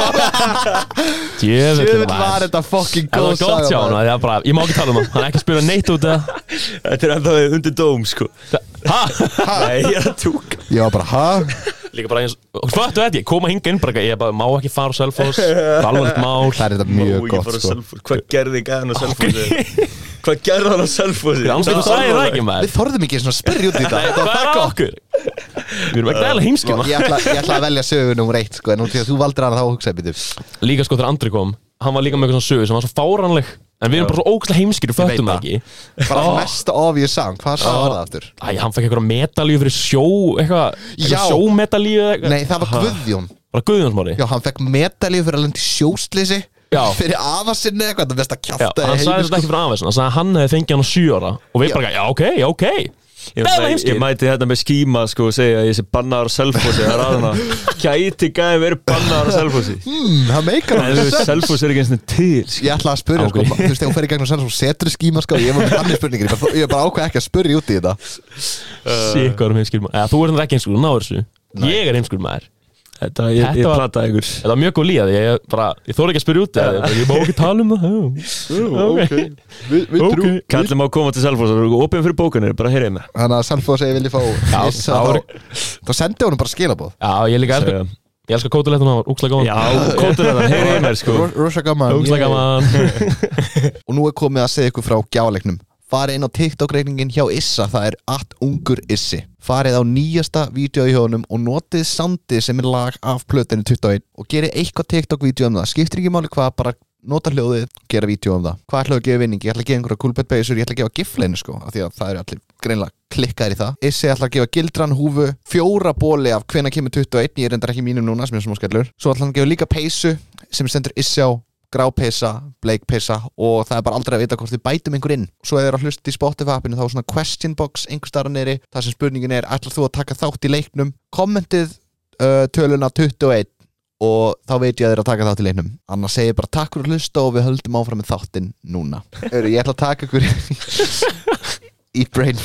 Djöfull Sjöfull maður. var þetta fucking Það góð var gott hjá hann maður. það er bara, Ég má ekki tala um hann Hann er ekki að spila neitt út eða Þetta er ennþá undir dóm sko Ha? Nei, ég er að túka Ég var bara, ha? Líka bara eins Svöttu þetta, ég koma hinga inn bara eitthvað, Ég bara má ekki fara á Selfoss Það er alveg mál Það er þetta Má mjög ekki gott fara á sko Selfoss. Hvað gerði gæðan á selfhúsi? Hvað gerði hann á selfhúsi? Það er ansveit að sagði það ekki Við maður þorðum ekki svona að spyrja út í þetta Þetta Hvað var er það að gott okkur? Við erum ekki dæla heimskjum Ég ætla, ég ætla að velja sögu nummer eitt sko En nú til að þú valdir hana þá hugsaði býtu Líka sko þegar Andri kom Hann var líka með eitthvað svona sögu sem var svo fáránleg En við erum bara svo ógæslega heimskir Við föttum það ekki Bara mesta obvious sang, hvað sagði var það aftur? Æ, hann fekk eitthvað medalíu fyrir sjó Eitthvað Já. Sjómedalíu eða eitthvað Nei, það var Guðjón Bara Guðjónsmári Já, hann fekk medalíu fyrir að lendi sjóslýsi Já. Fyrir afasinni eitthvað, það veist að Já, kjafta hann sagði þetta ekki fyrir aðeins Hann sagði að hann hefði fengið hann á sjö ára Og við Já. bara, já, ok, já, ok Ég, Það er mæ, heimskir. ég mæti þetta með skíma sko og segja að ég sé bannaður á selfhúsi Það er aðna Gæti gæði verið bannaður á selfhúsi Hmm, það meikar En hann þú veist, selfhúsi er ekki eins og til sko. Ég ætla að spyrja, Ok. sko, þú veist, þegar hún fer í gegnum sem setur skíma, sko, ég var með þannig spurningir, ég bara, ég bara ákvað ekki að spyrja út í þetta. Sikkur um heimskir maður Eða, þú ert ekki heimskur, þú náður þessu Ég er heimskur maður Þetta, ég, Þetta ég var- plataði ykkur Þetta var mjög góð líða, ég bara, ég þóri ekki að spyrja út eða, ég má ekki tala um það Ok, Við, við ok trú Kallum á að koma til Selfoss og eru opið fyrir bókunni, bara heyrið mig Þannig að Selfoss ég vilji fá Já, Issa, það var- þá, þá sendi honum bara skilabóð Já, ég líka elska, ég elska kótulettun, það var úkslega gaman Já, kóttur þetta, heyrið mér sko Ro- Rosa gaman Úkslega gaman Og nú er komið að segja ykkur frá gjafaleiknum. Farið inn á TikTok-reikningin hjá Issa, það er at ungur issi. Farið á nýjasta vídeo í honum og notið soundið sem er lag af plötinu tuttugu og eitt og gerið eitthvað TikTok-vídeó um það. Skiptir ekki máli hvað, bara nota hljóðið, gera vídeo um það. Hvað ætlaðu að gefa vinning? Ég ætla að gefa einhverja coolbet beysur, ég ætla að gefa gifleinu sko, af því að það eru allir greinlega klikkaðir í það. Issi ætla að gefa gildran húfu, fjóra bóli af hvenær kemur tuttugu og eitt, ég er reyndar ekki mínu núna sem er smá skellur. Svo ætla hann að gefa líka peysu sem stendur Issi á, grápeysa, bleikpeysa og það er bara aldrei að vita hvort þið bætum einhver inn. Svo ef þið eru að hlusta í Spotify-appinu þá er svona question box einhver starf neyri, það sem spurningin er ætlar þú að taka þátt í leiknum, kommentið uh, töluna tuttugu og eitt og þá veit ég að þið er að taka þátt í leiknum. Annars segir ég bara takk fyrir að hlusta og við höldum áfram með þáttinn núna. Öru, ég ætla að taka ykkur í Brain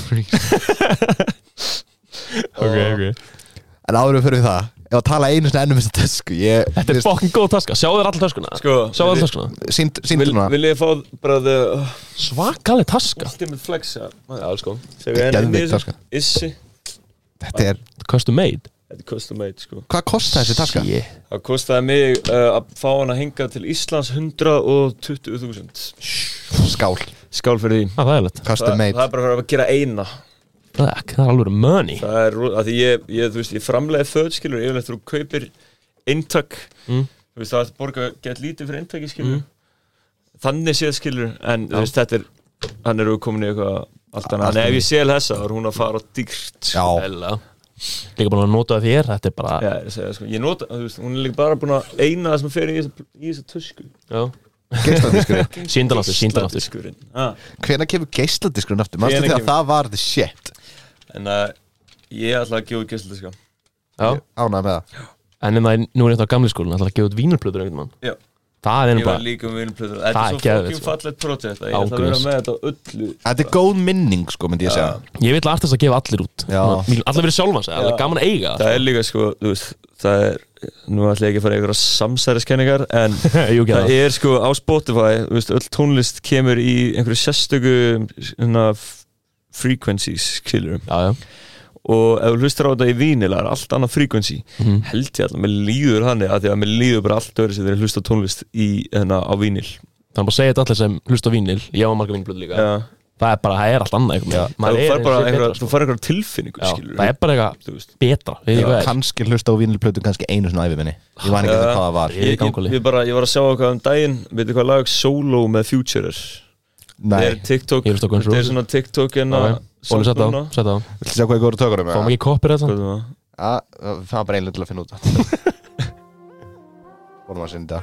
Freeze. Ok, ok En áður við fyrir það, ef að tala einu sinni ennum þessa tösku ég, Þetta er fucking góð taska, sjáu þér allar töskuna Sko, Sjáu þér allar töskuna Sýnd, sýndu núna. Vil ég fá bara the Svakaleg taska ultimate flex Já, sko Geðveik taska. Issi Þetta er, Custom made Þetta er custom made sko hvað kostar þessi taska? Shit. Það kostaði mig uh, að fá hann að hinga til Íslands hundrað og tuttugu þúsund Skál, Skál fyrir því Það er þægilegt custom það, made. það er bara fyrir að gera eina Fuck, það er alveg money Það er, ro- að því ég, ég, þú veist, ég framleiði föt skilur Yfirleitt þú kaupir eintak Mm. Þú veist, það er að borga gett lítið fyrir eintaki skilur Þannig séð skilur En þú veist, þetta er Hann eru komin í eitthvað allt annað En ef ég sel þessa, þá er hún að fara á dýrt Já, Ella Líka búin að nota það þér, þetta er bara Já, ég segja, sko, ég nota, þú veist, hún er líka bara búin að eina það sem fer í þessa, í þessa tusku Já geisladiskurinn. Sýndan aftur, sýndan aftur Geisladiskurinn. ah. Hvenær kemur geisladiskurinn aftur? Manstu Hvenær þegar kemur- það var the shit? En uh, ég ætla að gefa út geisladiska Já Ánægð með það. En en það er, nú er þetta á gamli skólinn, það er að gefa út vínarplötur einhvern mann Já. Það er Ég einu var bara líka um vinplötur Það Þetta er er svo geðveikt, fokkjum sko. fallegt projekt að Ég ætla að vera Ángríns. með þetta á öllu Þetta er góð minning sko, myndi ég segja. Ég vil artist að gefa allir út Já. Allir verið sjálfans, það er gaman að eiga Það er líka sko, þú veist Það er, nú ætla ég ekki að fara í einhverja samsæriskenningar En Jú, ekki það það er sko á Spotify Þú veist, öll tónlist kemur í einhverju sérstöku Svona frequencies, skilur Já, já Og ef þú hlustar á þetta í vínilega er allt annað frequency Mhm. held ég alltaf, mér líður hann að því að mér líður bara allt öðru sem þeir hlusta á tónlist í, hérna, á vínil Það er bara að segja þetta allir sem hlusta á vínil Ég á marga vínilblöð líka Já. Það er bara, það er allt annað einhvern Já, veginn. Maður þú er fær bara eins og einhverja, betra, þú sko. fær einhverja tilfinningu Já, skilur það er bara eitthvað þú veist betra Við ég hvað er Kannski hlusta á vínilplötu kannski einu svona æfiminni. Ég man ekki Já. hvað það var. Ég er í ég, gangali. ég, bara, ég var að sjá eitthvað um daginn veitu hvað lag Solo með Future er Nei, Það er TikTok, Ég hlusta á Guns N' þetta er Roses. svona TikTok en að Bóli, setja á, setja á viltu sjá hvað ég góður tökurum? Fáum ekki koppir þetta Hvað er það? Já, það var bara einlega til að finna út. Vorum að synda.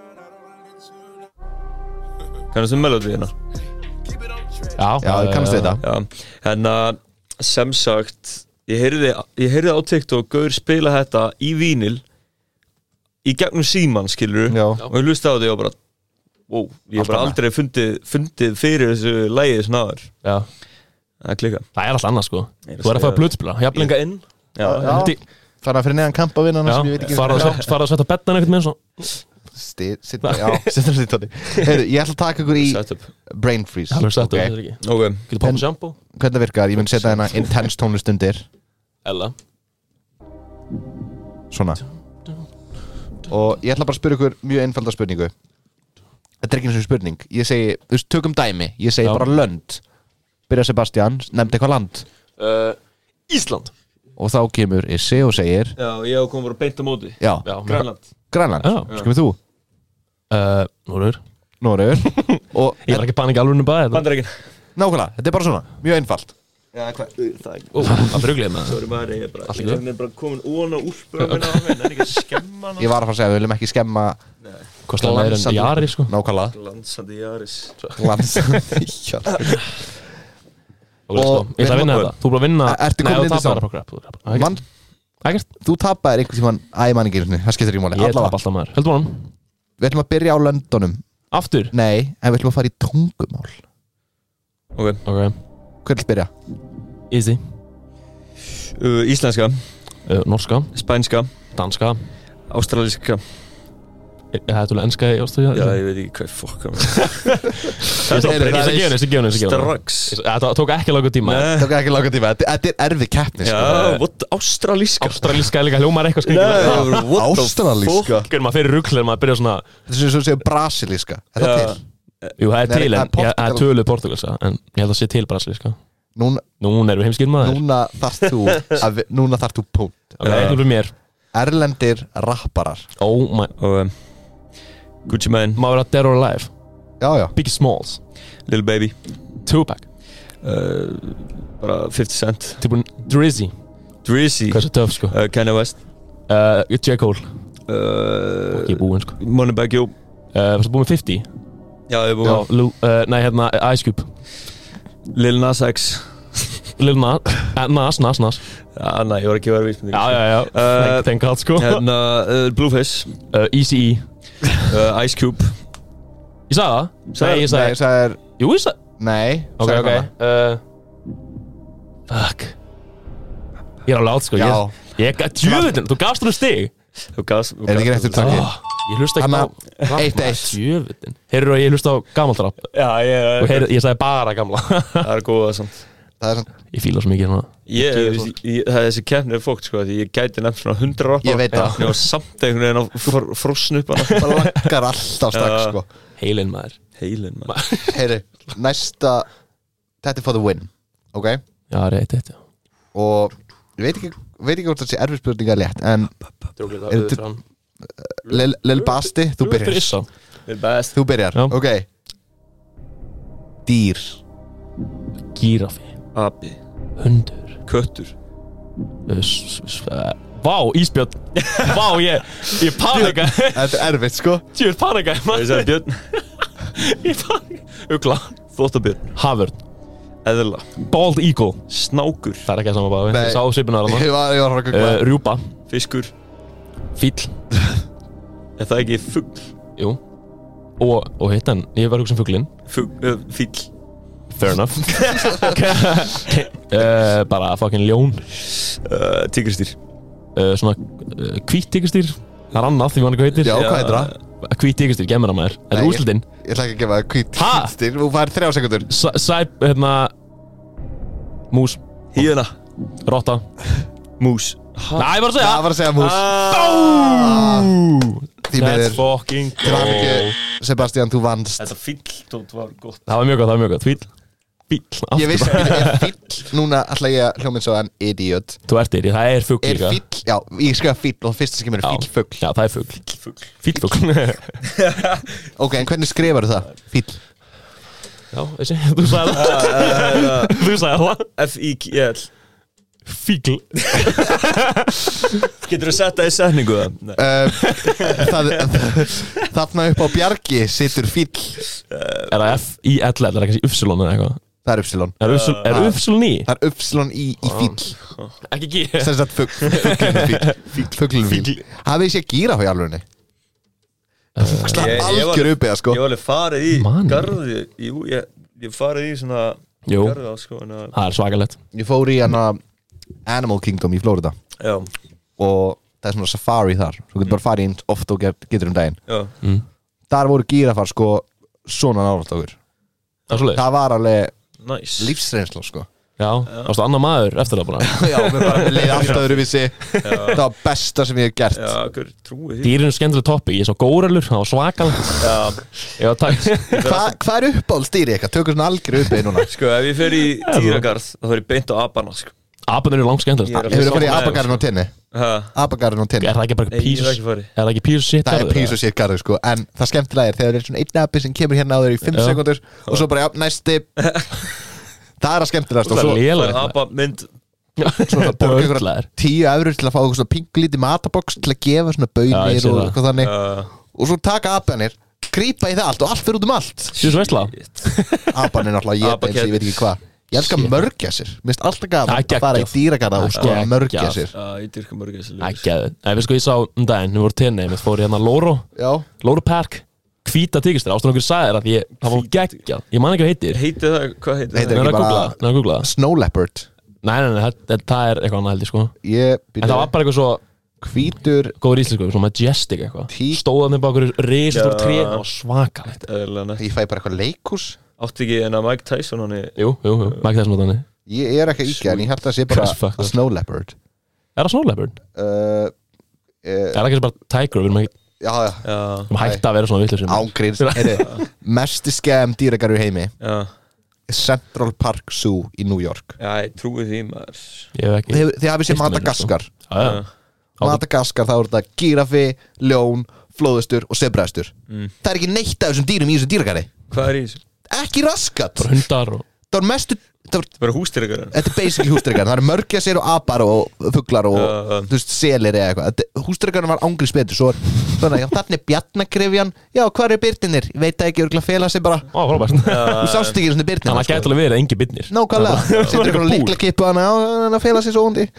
Kannastu melodíina? Já, Já, ég kannast við þetta. Já, en að sem sagt ég heyrði, ég heyrði á TikTok Gaur spila þetta í vínil í gegnum síman, skilur Já. og ég hlusti á þetta og bara wow, ég hef Allt bara annað. aldrei fundið, fundið fyrir þessu lægið svona aður Já, það er klika það er allt annað sko Ég er að Þú er að segja fara blöðspila, jafnlinga inn já, Já. Held- Fara fyrir neðan kampavinnana sem ég veit Já, ekki fara að svetta- fara að svetta bettan einhvern veginn svo Sti- Sitta, já, sitta sitt tóti. Heyrðu, ég ætla að taka ykkur í setup Brain Freeze. Það er sett ok? þetta ekki ok, Getur poppað sjampo Hvernig það virkar? Ég mun setja hérna intense tónlist undir. Ella Svona. Og ég ætla bara að spyrja ykkur mjög einfalda spurningu. Þetta er ekki eins og spurning. Ég segi, þú veist, tökum dæmi. Ég segi Já. bara lönd. Byrja Sebastian, nefndi eitthvað land. uh, Ísland Og þá kemur Issi og segir, já, ég hef komið bara beint á móti já, Já, Grænland Grænland. Já. Skrifir þú? uh, Núrur Noregur. Og Ég var ekki panik alveg um bæði Bandaríkin nákvæmlega, þetta er bara svona. Mjög einfalt. já, hvað, það er Ó, það fruglið með það sorry maður, ég er bara Allt í ég góðu. er bara komin ón á úlpuna minna á mig en ekki að skemma hana Ég var að fara að segja, við viljum ekki skemma Kostar meira en Jari sko nákvæmlega. glansandi Jaris Glansandi Jari. Og sko, ég ætla að vinna Og- þetta Þú er bara að vinna Er- ertu Nei, komin þú inn í tapar þá? bara á crap, þú tapar. Ekkert. Mann, Ekkert þú tapaðir einhvern tímann Æ, mann ekki einu sinni, það skiptir ekki máli. Ég tap Allavega, alltaf maður Heldur hann við ætlum að byrja á löndunum. Aftur Nei, en við ætlum að fara í tungumál. ok Ok Hver vil byrja? Easy uh, íslenska uh, Norska spænska Danska. Ástralíska. Það er tólið enska í Ástralíu. Já, ég veit ekki hvað fokk hann. Ég skal gefa henni, ég skal gefa henni. Strax. Það tók ekki langur tíma. Nei. Það tók ekki langar tíma, þetta er erfið keppni sko. Já, what? Ástralíska. Ástralíska er líka hljómar eitthvað skrítið. Nei, what the Ástralíska. Fuck er maður fyrir rugl þegar maður byrja svona. Þetta er sem þú segir brasilíska. Er það Já. til? Jú, það er Nei, til það er en ég- það er Portugal. töluð portugalska. En ég held að sé til brasilíska. Núna, Núna erum við heimskir maður. núna þarft þú að vi- Núna þarft þú punkt. Ok, eitt fyrir mér. Erlendir rapparar. Oh my. Og um, Gucci Mane, Má vera Dead or Alive. Já, já. Biggie Smalls. Lil Baby, Tupac. uh, bara fifty Cent, Tilbúin Drizzy. Drizzy, Hvað er svo töff sko. uh, Kanye West, Uh, J. Cole. uh, Ekki búinn sko. Moneybag Yo. Uh, Varstu búinn með fifty? Já, ég er búinn. Já, Lil, uh, nei hérna Ice Cube. Lil Nas X. Lil Nas, uh, Nas, Nas, Nas. Já, næ, ég var ekki að vera vísmynding. Já, já, já. Uh, Tenk allt sko. Hérna, uh, Blueface, Uh, Eazy-E. uh, Ice Cube. Ég sagði það? Sagði- Nei, ég Nei, sagði. það er Jú, ég sagði. Nei. Ok, sagði ok. hana. Uh, fuck. Ég er alveg átt sko. Já. Ég, ég, djöfullin, þú gafst hún stig. Þú gafst... Er þetta ekki réttur takk? Oh, ég hlusta ekki Hanna, á eitt, eitt. Djöfullin. Heyrðu að ég hlusta á gamalt rap. Já, ég... Og heyrðu, ég sagði bara gamla. Það er góða samt. Það er svona, Ég fíla svo mikið svona. Ég, ég, ég, það er þessi keppni er fókt sko, því ég gæti nefnt svona hundra rappa. Ég veit það. Ég var samt einhvern veginn að fr frosna upp hana. það lakkar alltaf strax Já. sko. Heilin maður. Heilin, man. Heyri, næsta Þetta er for the win, ok? Já, reitt eitt, já. Og ég veit ekki, veit ekki hvort það sé erfið spurninga létt. En Dróklega Er þetta- fram. Lil, Lil Basti, þú byrjar Issa. The best. Þú byrjar, Já. ok Dýr Gírafi. Abi. Hundur. Köttur. Uh, s- s- uh, Vá, ísbjörn. Vá, ég, ég panika. Þetta er erfitt sko. Tjúr panika. Ég sagði björn. Ég panika. Ugla. Þvottabjörn. Haförn. Eðla. Bald eagle. Snákur. Það er ekki að sama báði. Nei. Ég sá svipinu að Ég hana. var, ég var að Uh, googla. rjúpa. Fiskur. Fíll. Er það ekki fugl? Jú. Og, og hitt en, ég var hugsa um fuglinn. Fugl. Uh, fíll. Fair enough. uh, bara fucking ljón. Uh, Tígristýr. Uh, svona uh, hvít tíkustýr. Það er annað, því mann eitthvað heitir. Já, hvað heitir það? Hvít tíkustýr, gemur það maður. Það Nei, er úrslitin. Ég ætla ekki að gefa það hvít Ha? styr. Þú fær þrjá sekundur. Sæp, hérna Mús, Híðina. rotta. Mús. Næ, ég var að segja Það var að segja mús. Bú! Því Let's miður. fucking Til go. hamingju, Sebastian, þú vannst. Þetta fíll var gott. Það var mjög gott, það var mjög gott. Fíll. Fíll. Ég vissi ekki, er fíll Núna ætla ég að hljóminn svo en idiot. Þú ert þér, það er fugl Er líka. fíll, já, ég skrifa fíll og fyrsta sem kemur er Já. fíll fugl. Já, það er fugl. Fugl. Fíll fugl. Ok, en hvernig skrifar það? Fíll. Já, þessi, þú sagði það. Þú sagði það. F I G L. Fígl. Getur þú sett það í setningu það? Nei. Uh, það, þarna upp á bjargi situr fíll. Er það F I L L, er það kannski Upsilon eða eitthvað? Það er Upsilon. Er Upsilon, er Ah. Upsilon í? Það er Upsilon í, í fíll. Ekki G. Þess að fugl, fuglinu fíll. Fuglinu fíll. Hafið þið sé gíra á alvörunni? Slapp Ég- ég var- algjör uppið það sko. Ég var alveg farið í Man. garði. Jú, ég, ég farið í svona Jú, garða sko. En, að- það er svakalegt. Ég fór í hana Animal Kingdom í Florida já, og það er svona safari þar. Þú getur bara farið inn oft og get- getur um daginn. já. Þar voru gírafar sko svona nálægt okkur. Það er svolítið. Það var alveg Nice. lífsreynsla sko. Já, það varst annar maður eftir það bara. Já, mér bara mér leiði alltaf öðruvísi. Það var besta sem ég hef gert. Já, hver trúið því? Dýrin er skemmtileg toppi. Ég sá góralur, það var svakalegt. Já. Já, takk. Hva- Hvað er uppáhaldsdýri eitthvað? Tökur svona algjör uppið núna. Sko, ef ég fer í dýragarð, þá fer ég beint á apana, sko. Apan eru langt skemmtilegast. Ég er alveg Hefur þið farið í sammála þér, abagarinn á tenni? Ha? Abagarinn á tenni. Er það ekki bara Nei, ég pís? hef ekki farið. Er það ekki pís og shit? Það er pís og sér garður sko. En það skemmtilega er þegar það er svona einn api sem kemur hérna á þér í fimm Já. sekundur og svo bara, já, næsti. Það er að skemmtilegast og Það svo, er Það er lélegt. apa mynd. svo það borga ykkur Dörglaður. tíu eurur til að fá eitthvað svona pinglítið matabox til að gefa svona Já, ég baunir sé og það. eitthvað þannig Uh, og svo taka apanir, grípa í það allt og allt fyrir út um allt. Sýrst veistla? Apanir náttúrulega ég Apakett. eins og ég veit ekki hvað. Ég elskar Shit. mörgja sér. Mér finnst alltaf gaman Það er að fara í geggjað. dýragarða og Það er sko geggjað. mörgja sér. Já, ég dyrka mörg þessi ljós. Ekki að það. Nei, við sko ég sá um daginn, við vorum tenni, við fórum hérna Loro, Já. Loro Park, hvíta tíkistir, ástæðan okkur sagði þér að ég, það var geggjað. Ég man ekki hvað heitir. Heitið það, hvað heitir Heitir það? Nei, ekki að googla bara- það, nei, að googla það. Snow leopard. Nei, nei, nei, það, það er eitthvað annað held ég sko. Ég En það var bara eitthvað svo Hvítur Góður íslensku, svona majestic eitthvað Tí- Stóðan með bakur risastór Já. tré og svakalegt Eðlilega nett. Ég fæ bara eitthvað leikhús Átti ekki en að Mike Tyson hann Jú, jú, jú, mæk þess notan Er Ég ég er ekki að íkja en ég held að það sé bara Hversu fucked a up? snow leopard það Snow Leopard? uh, uh, Er það ekki bara tiger? Við erum ekki Já, já, Já, við erum hægt að vera svona vitlausir ángríns Heyrðu, Mesti skemm dýragarur í heimi já, Central Park Zoo í New York já, ég trúi því maður Ég hef ekki Þið, þið hafið sér Fyrstu myndin, Madagaskar Já, já. Madagaskar þá er þetta gíraffi, ljón, flóðustur og sebraðstur Mm. Það er ekki neitt af þessum dýrum í þessum dýragari Hvað er í þessu? Ekki raskat Bara hundar og Það var mestu það var, Það er bara hústýrikar Þetta er basically hústrykkar Það eru mörgæsir og apar og fuglar og Já, já. þú veist, selir eða eitthvað Hústrykkarinn var ángriðs betur Svo er svona, já, þarna er bjarnakrifjan Já, hvað eru byrnir? Ég veit það ekki, örgulega fela sig bara Ó, frábært Þú sást ekki svona byrnir Þannig að gæti alveg verið engi bitnir Nákvæmlega Setur ykkur Búr. líkla kippu hana Já, hann að fela sig svo hundi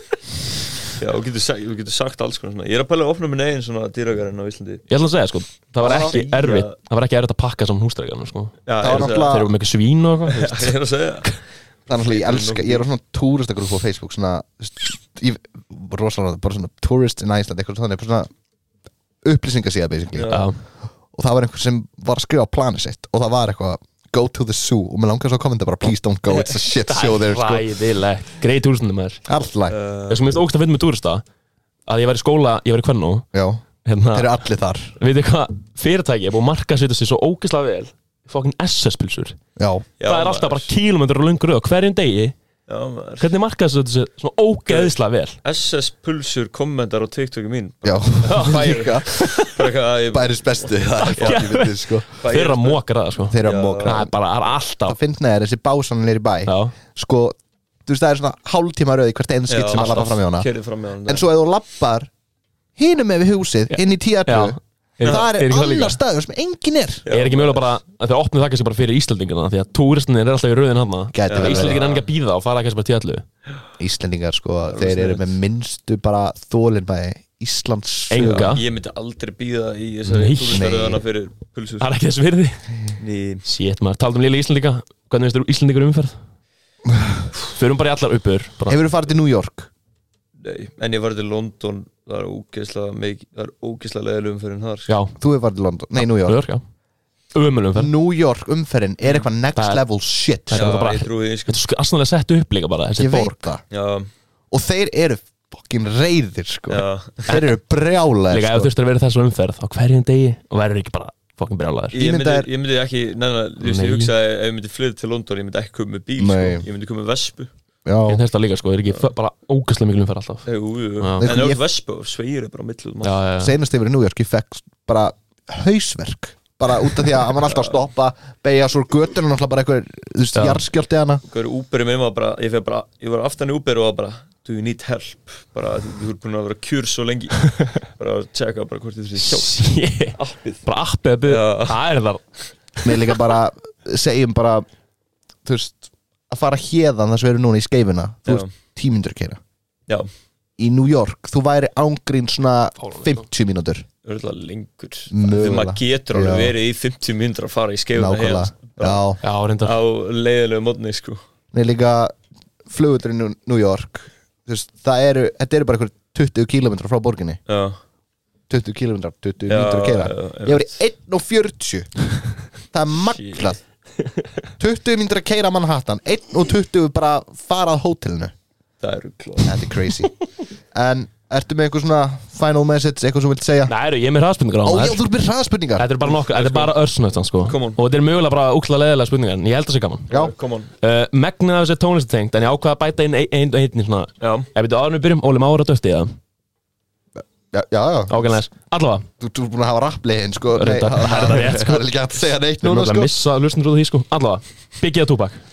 Já, þú getur, sagt, þú getur sagt alls konar svona Ég er að pæla að opna minn eigin svona dýragarinn á Íslandi Ég ætla að segja, sko Það var Já. ekki Já. erfitt Það var ekki erfitt að pakka saman hústrækjarnir, sko Já, Það var ég er að náttúrulega- Þeir eru með eitthvað svín og eitthvað segja- Ég er að segja Þannig að ég elska Ég er á svona túristagrúf á Facebook Svona þú veist, ég, Rosalega Bara svona tourist in Iceland Eitthvað svona, eitthvað svona upplýsingasíða basically Já. Já, Og það var einhver sem var að skrifa á planið sitt Og það var eitthvað Go to the zoo Og mér langar svo að kommenta bara Please don't go It's a shit show there sko. ræðilegt Greið túristundum er Allt læg Uh, Það sem minnst ógst að finna með túrista Að ég var í skóla, ég var í Kvennó Já Hérna, Þeir eru allir þar veitir hvað Fyrirtæki er búið að marka sér sig svo ógeðslega vel Fokkin S S-pilsur Já já, Það er alltaf bara kílómetrar og löngur og hverjum degi Já, maður Hvernig marka sér sig svona ógeðslega vel S S Pulsur kommentar á TikToki mín Já Fæka Bara eitthvað að ég Bæris bestu Það er fokkin vitið sko Þeir eru að móka það, sko Þeir eru að Já. móka Það er bara, það er alltaf Það finnst neður þessi básann er í bæ Já, Sko Þú veist það er svona hálftíma röð í hvert einn skitt sem að lappa fram í hana Kerið fram í hana En svo ef þú lappar Hinum með við húsið Inn í tíu já Það er ekki það líka? annar staður sem engin er Er ekki mögulega bara að þeir opnið það kannski bara fyrir Íslandingana Því að túristinir er alltaf í rauðin hann Gæti verið. Íslandingin er ekki að býða og fara kannski bara tíallu Íslendingar sko Þeir eru með minnstu bara þólinbæði Íslands Enga. Ég myndi aldrei býða í þessari Nei. túristaröðana fyrir Pulsur Það er ekki þess virði Ný Sétt maður, taldum líka Íslandinga Hvernig finnst þér Íslandingur umferð? Förum bara í allar uppur bara. Hefur þú farið til New York? Nei, en ég var til London Það er ógeðslega mikið Það er ógeðslega leðilegum fyrir þar sko. Já, Þú hefur farið til London Nei, New New York York, já Ömul umferð New York umferðin er eitthvað next Það er- level shit Það Já, er bara- ég trúi því sko. Þetta er sko aðsannlega sett upp líka bara Þessi Ég veit borg það Já, Og þeir eru fokkin reyðir sko já Þeir eru brjálæðir Líka ef sko. þurftir að vera þessu umferð á hverjum degi og verður ekki bara fokkin brjálæður Ég myndi, Ímyndaðir- ég myndi ekki, neina, þú veist, Nei. ég hugsaði ef ég myndi flytta til London, ég myndi ekki koma með bíl, Nei. sko. Ég myndi koma með vespu. Já Ég þess það líka sko, það er ekki f- bara ógæslega miklu umferð alltaf Jú, jú, jú. Já. En ef Ég- þú ert vespu, sveigir er bara á milli út um Já, allt. já, já Seinast yfir í New York Ég fekk bara hausverk Bara út af því að hann var alltaf að stoppa Beigja svo götun og náttúrulega bara eitthvað Þú veist, Já. jarðskjálfti hana Hvað er Uberið minn var bara, ég fyrir bara, ég var aftan í Uber og var bara, do you need help? Bara, þú þú ert búin að vera kjur svo lengi. Bara að checka bara hvort þið þessi hjálp. Shit. Appið. Bara appið að byrja Já. Það er það Mér líka bara Segjum bara Þú veist Að fara héðan þar sem við erum núna í skeifuna Þú Já. veist tímyndur keira Já, Í New York Þú væri ángrín svona fimmtíu mínútur örgulega lengur. Mögulega. Þegar maður getur alveg Já. verið í fimmtíu mínútur að fara í skeifuna Nákvæmlega Já Já, reyndar á leiðilegu mótni, sko. Mér líka Flugutur í New- New York Þú veist Það eru Þetta eru bara einhver tuttugu kílómetrar frá borginni Já. tuttugu kílómetrar tuttugu Já, mínútur að keira já, já, Ég var í einn og fjörutíu Það er magnað tuttugu mínútur að keira Manhattan einn og tuttugu bara fara að hótelinu Það eru klóð. Þetta er crazy En ertu með eitthvað svona final message Eitthvað sem þú vilt segja Nei, eru, ég er með hraðspurningar á Ó já, maður þú ert með hraðspurningar Þetta er bara nokkuð, þetta er bara örsnögt sko. Come on. Og þetta er mögulega bara úkla leðilega spurningar En ég held að það sé gaman Já, Come on. uh, Megnið af þessi tónlistatengt En ég ákvað að bæta inn ein, ein, ein, ein svona Já. Ef við áður við byrjum, Óli Mára döfti eða já, já, já. Ágæðlega, allavega Þú þú ert búin að hafa rappliðin sko. Nei, Reyndar, það það er það rétt, sko. Það er ekki hægt að segja neitt Við erum núna að sko. missa lusnur út af því sko Allavega, Biggie eða Tupac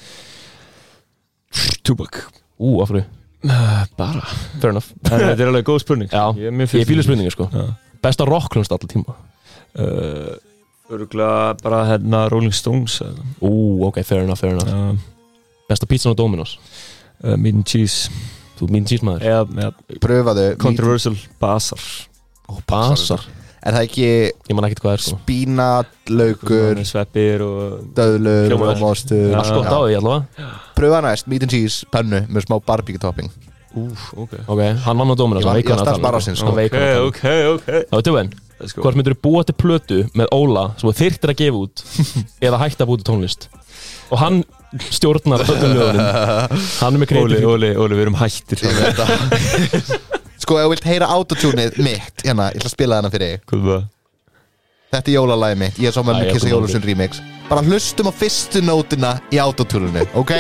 Tupac. Ú, af hverju Bara. Fair enough Þetta er alveg góð spurning. Já, Ég er mjög ég fýlu spurningar sko Já. Besta rockklunst allir tíma Uh, örgulega bara hérna Rolling Stones eða. Ú, ok, fair enough, fair enough uh, Besta pizzan á Dominos uh, Meat and Cheese Þú mín tísmaður eða með Pröfaðu Controversial Basar. Ó, basar Er það ekki Ég man ekkert hvað er sko spínat, laukur, Sveppir og döðlur, Hljómar vel. rómostur Já. Allt gott á því allavega Pröfa næst, meat and cheese, pönnu með smá barbecue topping Úf, ok Ok, hann vann á dómina Ég var- ég var starfsmaður ársins, sko. Ok, Ok, ok Það var tjóðin Hvort myndur þú búa til plötu með Óla sem þú þyrftir að gefa út eða hætta að búa til tónlist og hann stjórnar öllum lögunum Hann er með Óli, kreatív Óli, Óli, við erum hættir Ég veit það. Sko, ef þú vilt heyra autotunið mitt hérna, ég ætla að spila þarna fyrir þig. Hvað var? Þetta er jólalagið mitt, ég er svo með Æ, ég Kissa kom Jólusson remix. Bara hlustum á fyrstu nótina í autotuninu, ok?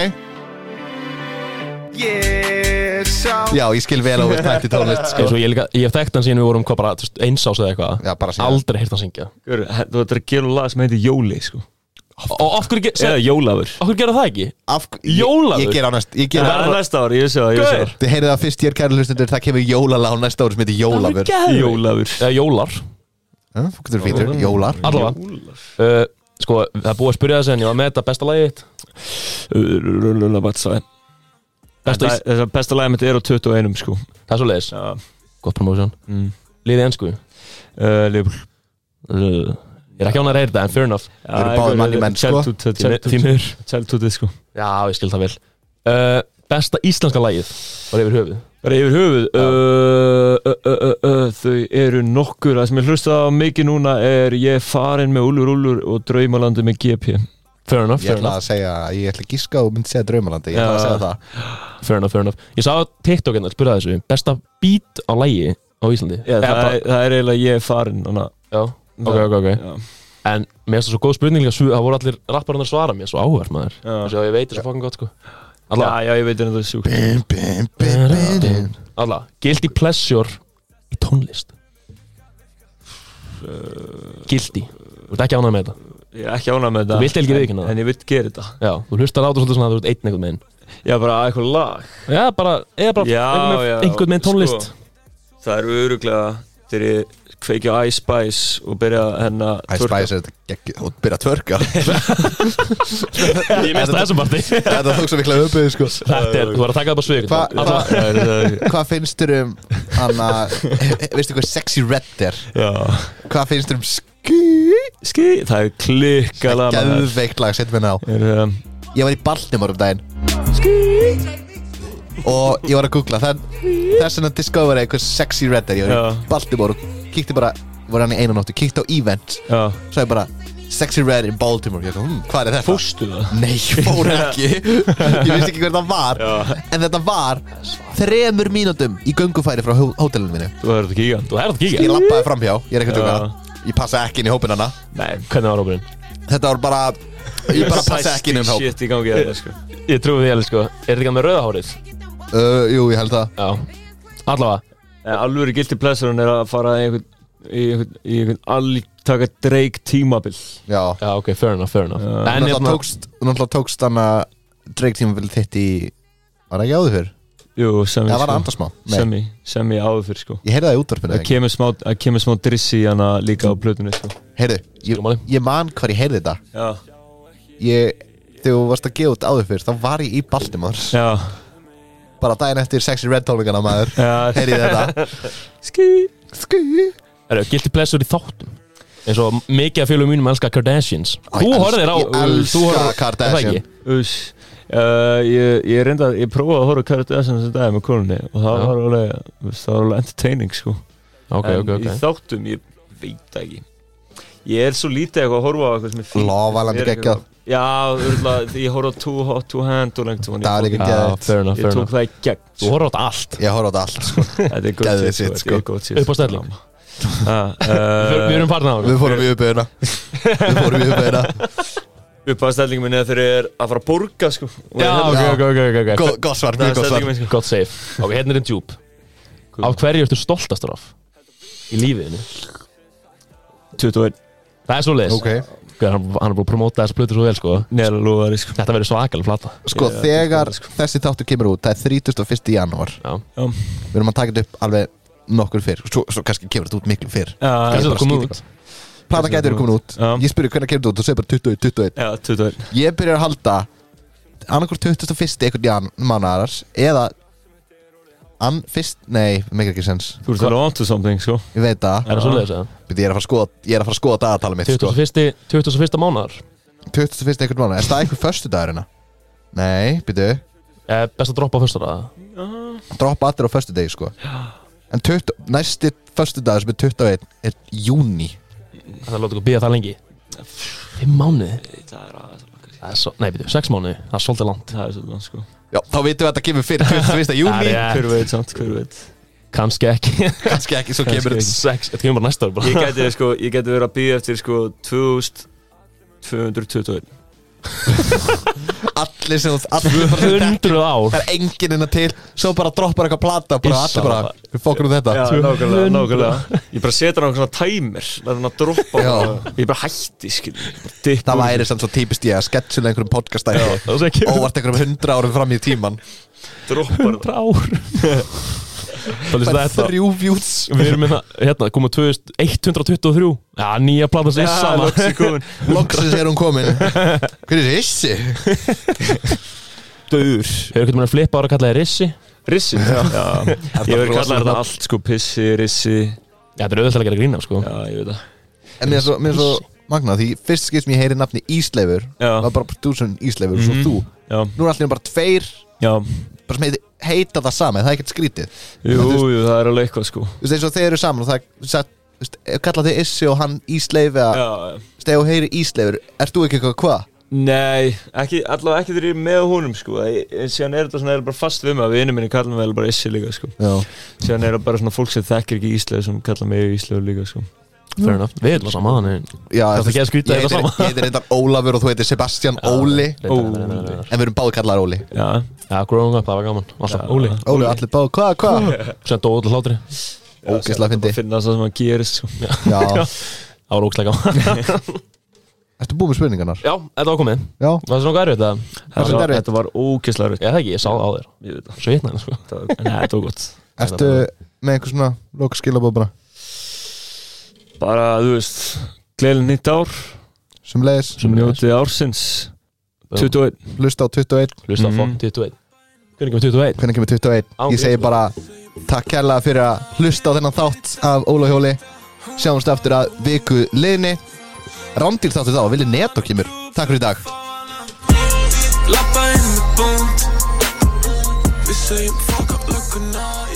Yeah, sá Já, ég skil vel á við tætti tónlist, sko. Eins og ég, líka, ég hef þekkt hann síðan við vorum hvað bara þú veist, eins ás eða eitthvað Já, bara síðan. Aldrei heyrt hann syngja Gjör, þú ættir að gera lag sem heitir Jóli, sko Og af hverju ge- Eða seg- Jólafur af hverju gera það ekki? Af, ég, Jólaður? Ég ger á næst, ég ger Það á er næsta ári, ég sé það, ég sé Gaur. Þið heyrið það fyrst hér, kæru hlustundur, það kemur jólalag á næsta ári sem heitir Jólafur. það Jólafur Eða jólar Já, þú getur fítur, jólar. Allavega uh, Sko, það er búið að spyrja þessi en ég var með þetta besta lagið þitt Besta Besta ís Þess að besta lagið mitt er á tuttugu og eitt, sko Það er svo leiðis Já Gott promotion mm. Liðið ensku uh, Liverpool uh, Ég er ekki ánægður að heyra þetta en fair enough Við erum báðir mann í menn, sko. Því miður Childhoodið, sko Já, ég skil það vel uh, Besta íslenska lagið Bara yfir höfuð Bara yfir höfuð uh, uh, uh, uh, uh, Þau eru nokkur Það sem ég hlusta á mikið núna er Ég er farin með Úlfur Úlfur og Draumalandi með G P Fair enough, Ég fair ætla enough að segja, ég ætla að giska og myndi segja Draumalandi, ég ætla að Já. segja það. Fair enough, fair enough Ég sá TikTok hérna að spyrja þessu Besta beat á lagi á Íslandi Já, Eða það, bara- er, það er eiginlega ég er farin Þannig Já, ok, ok, ok Já. En mér finnst það svo góð spurning líka svu- Það voru allir rapparinn að svara mér Svo áhverf maður Já. Þessi að ég veit það svo fucking gott sko Já, Alla, já, ég veit en það er sjúkt Bim, bim, bim, bim, bim. alla Guilty pleasure í tónlist Guilty Þú ert ekki ánægð með þetta Ég er ekki ánægð með þetta Þú vilt eiginlega ekki viðurkenna það. En ég vill gera þetta Já, þú hlustar á þetta svolítið svona að þú ert einn einhvern meginn Já, bara að eitthvað lag Já, bara, eða bara Já, einhvern já, meginn- einhvern meginn tónlist sko, Það er öruglega Þegar ég kveiki á Ice Spice Og byrja hérna Æ, Spice er þetta gegg, og byrja að tvörka. Ég mista þessum parti Þetta tók svo mikla uppið, sko. Þetta er, þú var að taka það bara svig Hva- Alla, hva- Hvað finnst þér um, Anna, veistu hvað Sexy Red er? Já Hvað finnst þér um Ski? Ski Það er klikkala Geðveikt lag, setjum við ná. um, Ég var í Baltimore um daginn og ég var að googla þann, þess vegna discover ég hvað Sexy Red er. Ég var í Já. Baltimore og kíkti bara, var hann í einu nóttu, kíkti á events, Já svo ég bara Sexy Red in Baltimore. Ég kom, hm, hvað er þetta? Fórstu það? Nei, ég fór ekki. Ég vissi ekki hver það var. Já. En þetta var þremur mínútum í göngufæri frá hó- hótelinu mínu. Þú verður að kíka þú herði að Ég kíkja lappaði framhjá, ég er ekki að Já. tjóka. Ég passa ekki inn í hópin hana. Nei Hvernig var rópurinn? Þetta var bara, ég bara passa ekki inn í um hóp. Shit í gangi þetta sko Ég trúi því alveg sko Er þetta ekki með rauða hárið? Uh, jú, ég held það. Já Allavega En alveg guilty pleasure er að fara í einhvern Í einhvern, í einhvern alltaka Drake tímabil Já. Já, ok, fair enough, fair enough Já. En Náttúrulega hérna tókst, náttúrulega tókst hann að Drake tímabilið þitt í, var það ekki áður fyrr? Jú, semi Eða var það sko. andarsmá? Nei, Semi, semi áður fyrir sko ég heyrði það í útvarpinu Það eða ekki. kemur smá, það kemur smá drissi hana líka á plötunni sko Heyrðu, ég, Skilmáli. ég man hvar ég heyrði þetta. Já Ég, þegar þú varst að gefa út áður fyrr, þá var ég í Baltimore. Já Bara daginn eftir Sexy Red tónleikana maður. Já Heyrði ég þetta. Ski Ský. Er það guilty pleasure í þáttum? Eins og mikið af félagum mínum elska Kardashians Æ, Þú elska- horfðir á ég elska þú horfðir- Kardashian. er það ekki? Uss uh, Ég, ég reynda, ég prófaði að horfa Kardashian þessi dag með konunni Og það Já. var alveg, það var alveg entertaining sko Ok, En ok, ok í þáttum, ég veit það ekki Ég er svo lítið eitthvað að horfa á eitthvað sem er fínt Love Island er Ég geggjað. Já, örgulega, því ég horfa á Too Hot to Handle lengt Það var líka Já, geðveikt. fair enough, Ég fair tók enough það í gegn Þú horfður á þetta allt Ég horfði á þetta allt, sko. Þetta er gott Geðveikt shit, shit, sko, þetta er sko. gott shit, Upp á stelling. Ah, Við uh, við erum farin á Við fórum í uppbygguna. Við fórum í uppbygguna. Upp á stellingum minni að þeir eru að fara að borga sko Og Já, hérna- ok, Já. ok, ok, ok, ok Gó- Gott svar, Það mjög er gott svar. stellingum minn sko Gott save Ok, hérna er einn djúp Af hverju ertu stoltastur af? Í lífiðinu tuttugu og eitt Það er svo leiðis Ok. Hann hann er búin að promóta þessa plötu svo vel sko Neðla lúðari sko Þetta verður svakalega plata Sko, Ég- þegar þessi þáttur kemur út, það er þrítugasta og fyrsta janúar. Já Já, Við erum að taka þetta upp alveg nokkur fyrr. Svo, svo kannski kemur þetta út miklu fyrr. já, Kannski bara það komið skýt- út Plata gæti verið komin út. Já. Ég spyrir hvernig kemur þetta út og segir bara tuttugu, tuttugu og eitt. já, tuttugu og eitt Ég byrjar að halda annarkur tuttugasta og fyrsta einhvern jan mánarars eða ann fyrst, nei, make ekki sens. Þú ert alveg on to something sko Ég veit það. Er það svo leiðis eða? Bíddu, Ég er að fara að skoða, ég er að fara að skoða dagatala mitt, sko. tuttugasta og fyrsta mánaðar tuttugasta og fyrsta einhvern mánar. Er það einhver föstudagurina? Nei, byrju. Eh, Best að droppa á fyrsta það Droppa allir á föstudegi sko En tuttugu, næsti föstudagur sem er tuttugu og eitt er júní Það er látið að býða það lengi Fimm mánuði Það er aðeins Það er svo, nei, byrju, sex mánuði Það er svolítið langt Það er svolítið langt sko Já, þá vitum við að þetta kemur fyrir tuttugasta og fyrsta júní Það er Hver veit samt, hver veit Kannski ekki Kannski ekki, svo kemur Kannski þetta sex Þetta kemur bara næsta ár bara Ég gæti sko, ég gæti verið að býða eftir sko tvö þúsund tvö hundruð tuttugu og eitt Allir sem allir Hundruð ár Það er enginn innan til Svo bara droppar eitthvað plata bara Issa. allir bara Við fokkur um þetta Já, nákvæmlega, nákvæmlega Ég bara setur hann svona timer Það er hann að droppa Já. bara. Ég bara hætti, skil Það væri samt svo típist ég að sketsulega einhverjum podcastæði Það er ekki Óvart einhverjum hundra árum fram í tíman Droppar Hundra ár Það er Það er þetta þrjú views Við erum með það Hérna, komum tvö þúsund eitt hundrað tuttugu og þrjú Já, nýja plata sér sama Loksins er hún komin Hver er Rissi? Döður Hefur ekkert mér að flippa ára að kalla það Rissi Rissi, já, já. Ég verið kallað þetta allt sko Pissi, rissi Já, þetta er auðvitað að gera grín af sko Já, ég veit það En mér er svo, mér er svo magnað Því fyrst skipt sem ég heyri nafni Ísleifur Já. var bara Producer Ísleifur og svo Mhm. þú Já, Nú er allir bara tveir já bara sem heiti, heita það sama, það er ekkert skrítið Jú, jú, það er alveg eitthvað sko Þú veist eins og þeir eru saman og það er sagt, þú veist, ef kalla þig Issi og hann Ísleif eða, Já, þú veist, ef þú heyri Ísleifur ert þú ekki eitthvað hvað? nei, ekki, allavega ekki þegar ég er með honum sko En síðan er þetta svona, er bara fast við mig að vinur minni kalla mig vel bara Issi líka sko Já. Síðan er það bara svona fólk sem þekkir ekki Ísleif sem kalla mig Ísleif líka sko Fair enough Við erum það sama þannig Já, Það er þú veist, ekki að skrýta ég þetta heitir- sama. Ég heitir reyndar Ólafur og þú heitir Sebastian Óli Reyndar, reyndar, reyndar, reyndar. En við erum báði kallar Óli Já, Já, growing up, það var gaman Alltaf, Já. Óli Óli, allir báði, hvað, hvað? Sem dóðu til hlátri Ógeðslega fyndi. Bara finna það sem að gerist sko Já, Það var ókslega gaman ertu búið með spurningarnar? Já, þetta var komið Já, Það er svona gærið þetta Það er Þetta var, erfitt. þetta var ógeðslega erfitt. Já, það ekki, ég sá það á þér Ég veit það Svo hitnaði sko Þetta var- Nei, þetta var gott ertu með einhver svona loka skilabóð bara Bara, þú veist, gleðin nýtt ár sem leiðis, Sem njótið ársins tuttugu og eitt hlusta á tuttugu og eitt Hlusta á Mhm. fokk tuttugu og eitt Hvernig kemur tuttugu og eitt? Hvernig kemur tuttugu og eitt? Án Ég segi gríns. bara takk kærlega fyrir að hlusta á þennan þátt af Óla og Hjóli Sjáumst aftur að viku liðni Rándýr þáttur þá, Vili Netto kemur Takk fyrir í dag Lappa inn með búnd Við segjum fuck up, lukku næ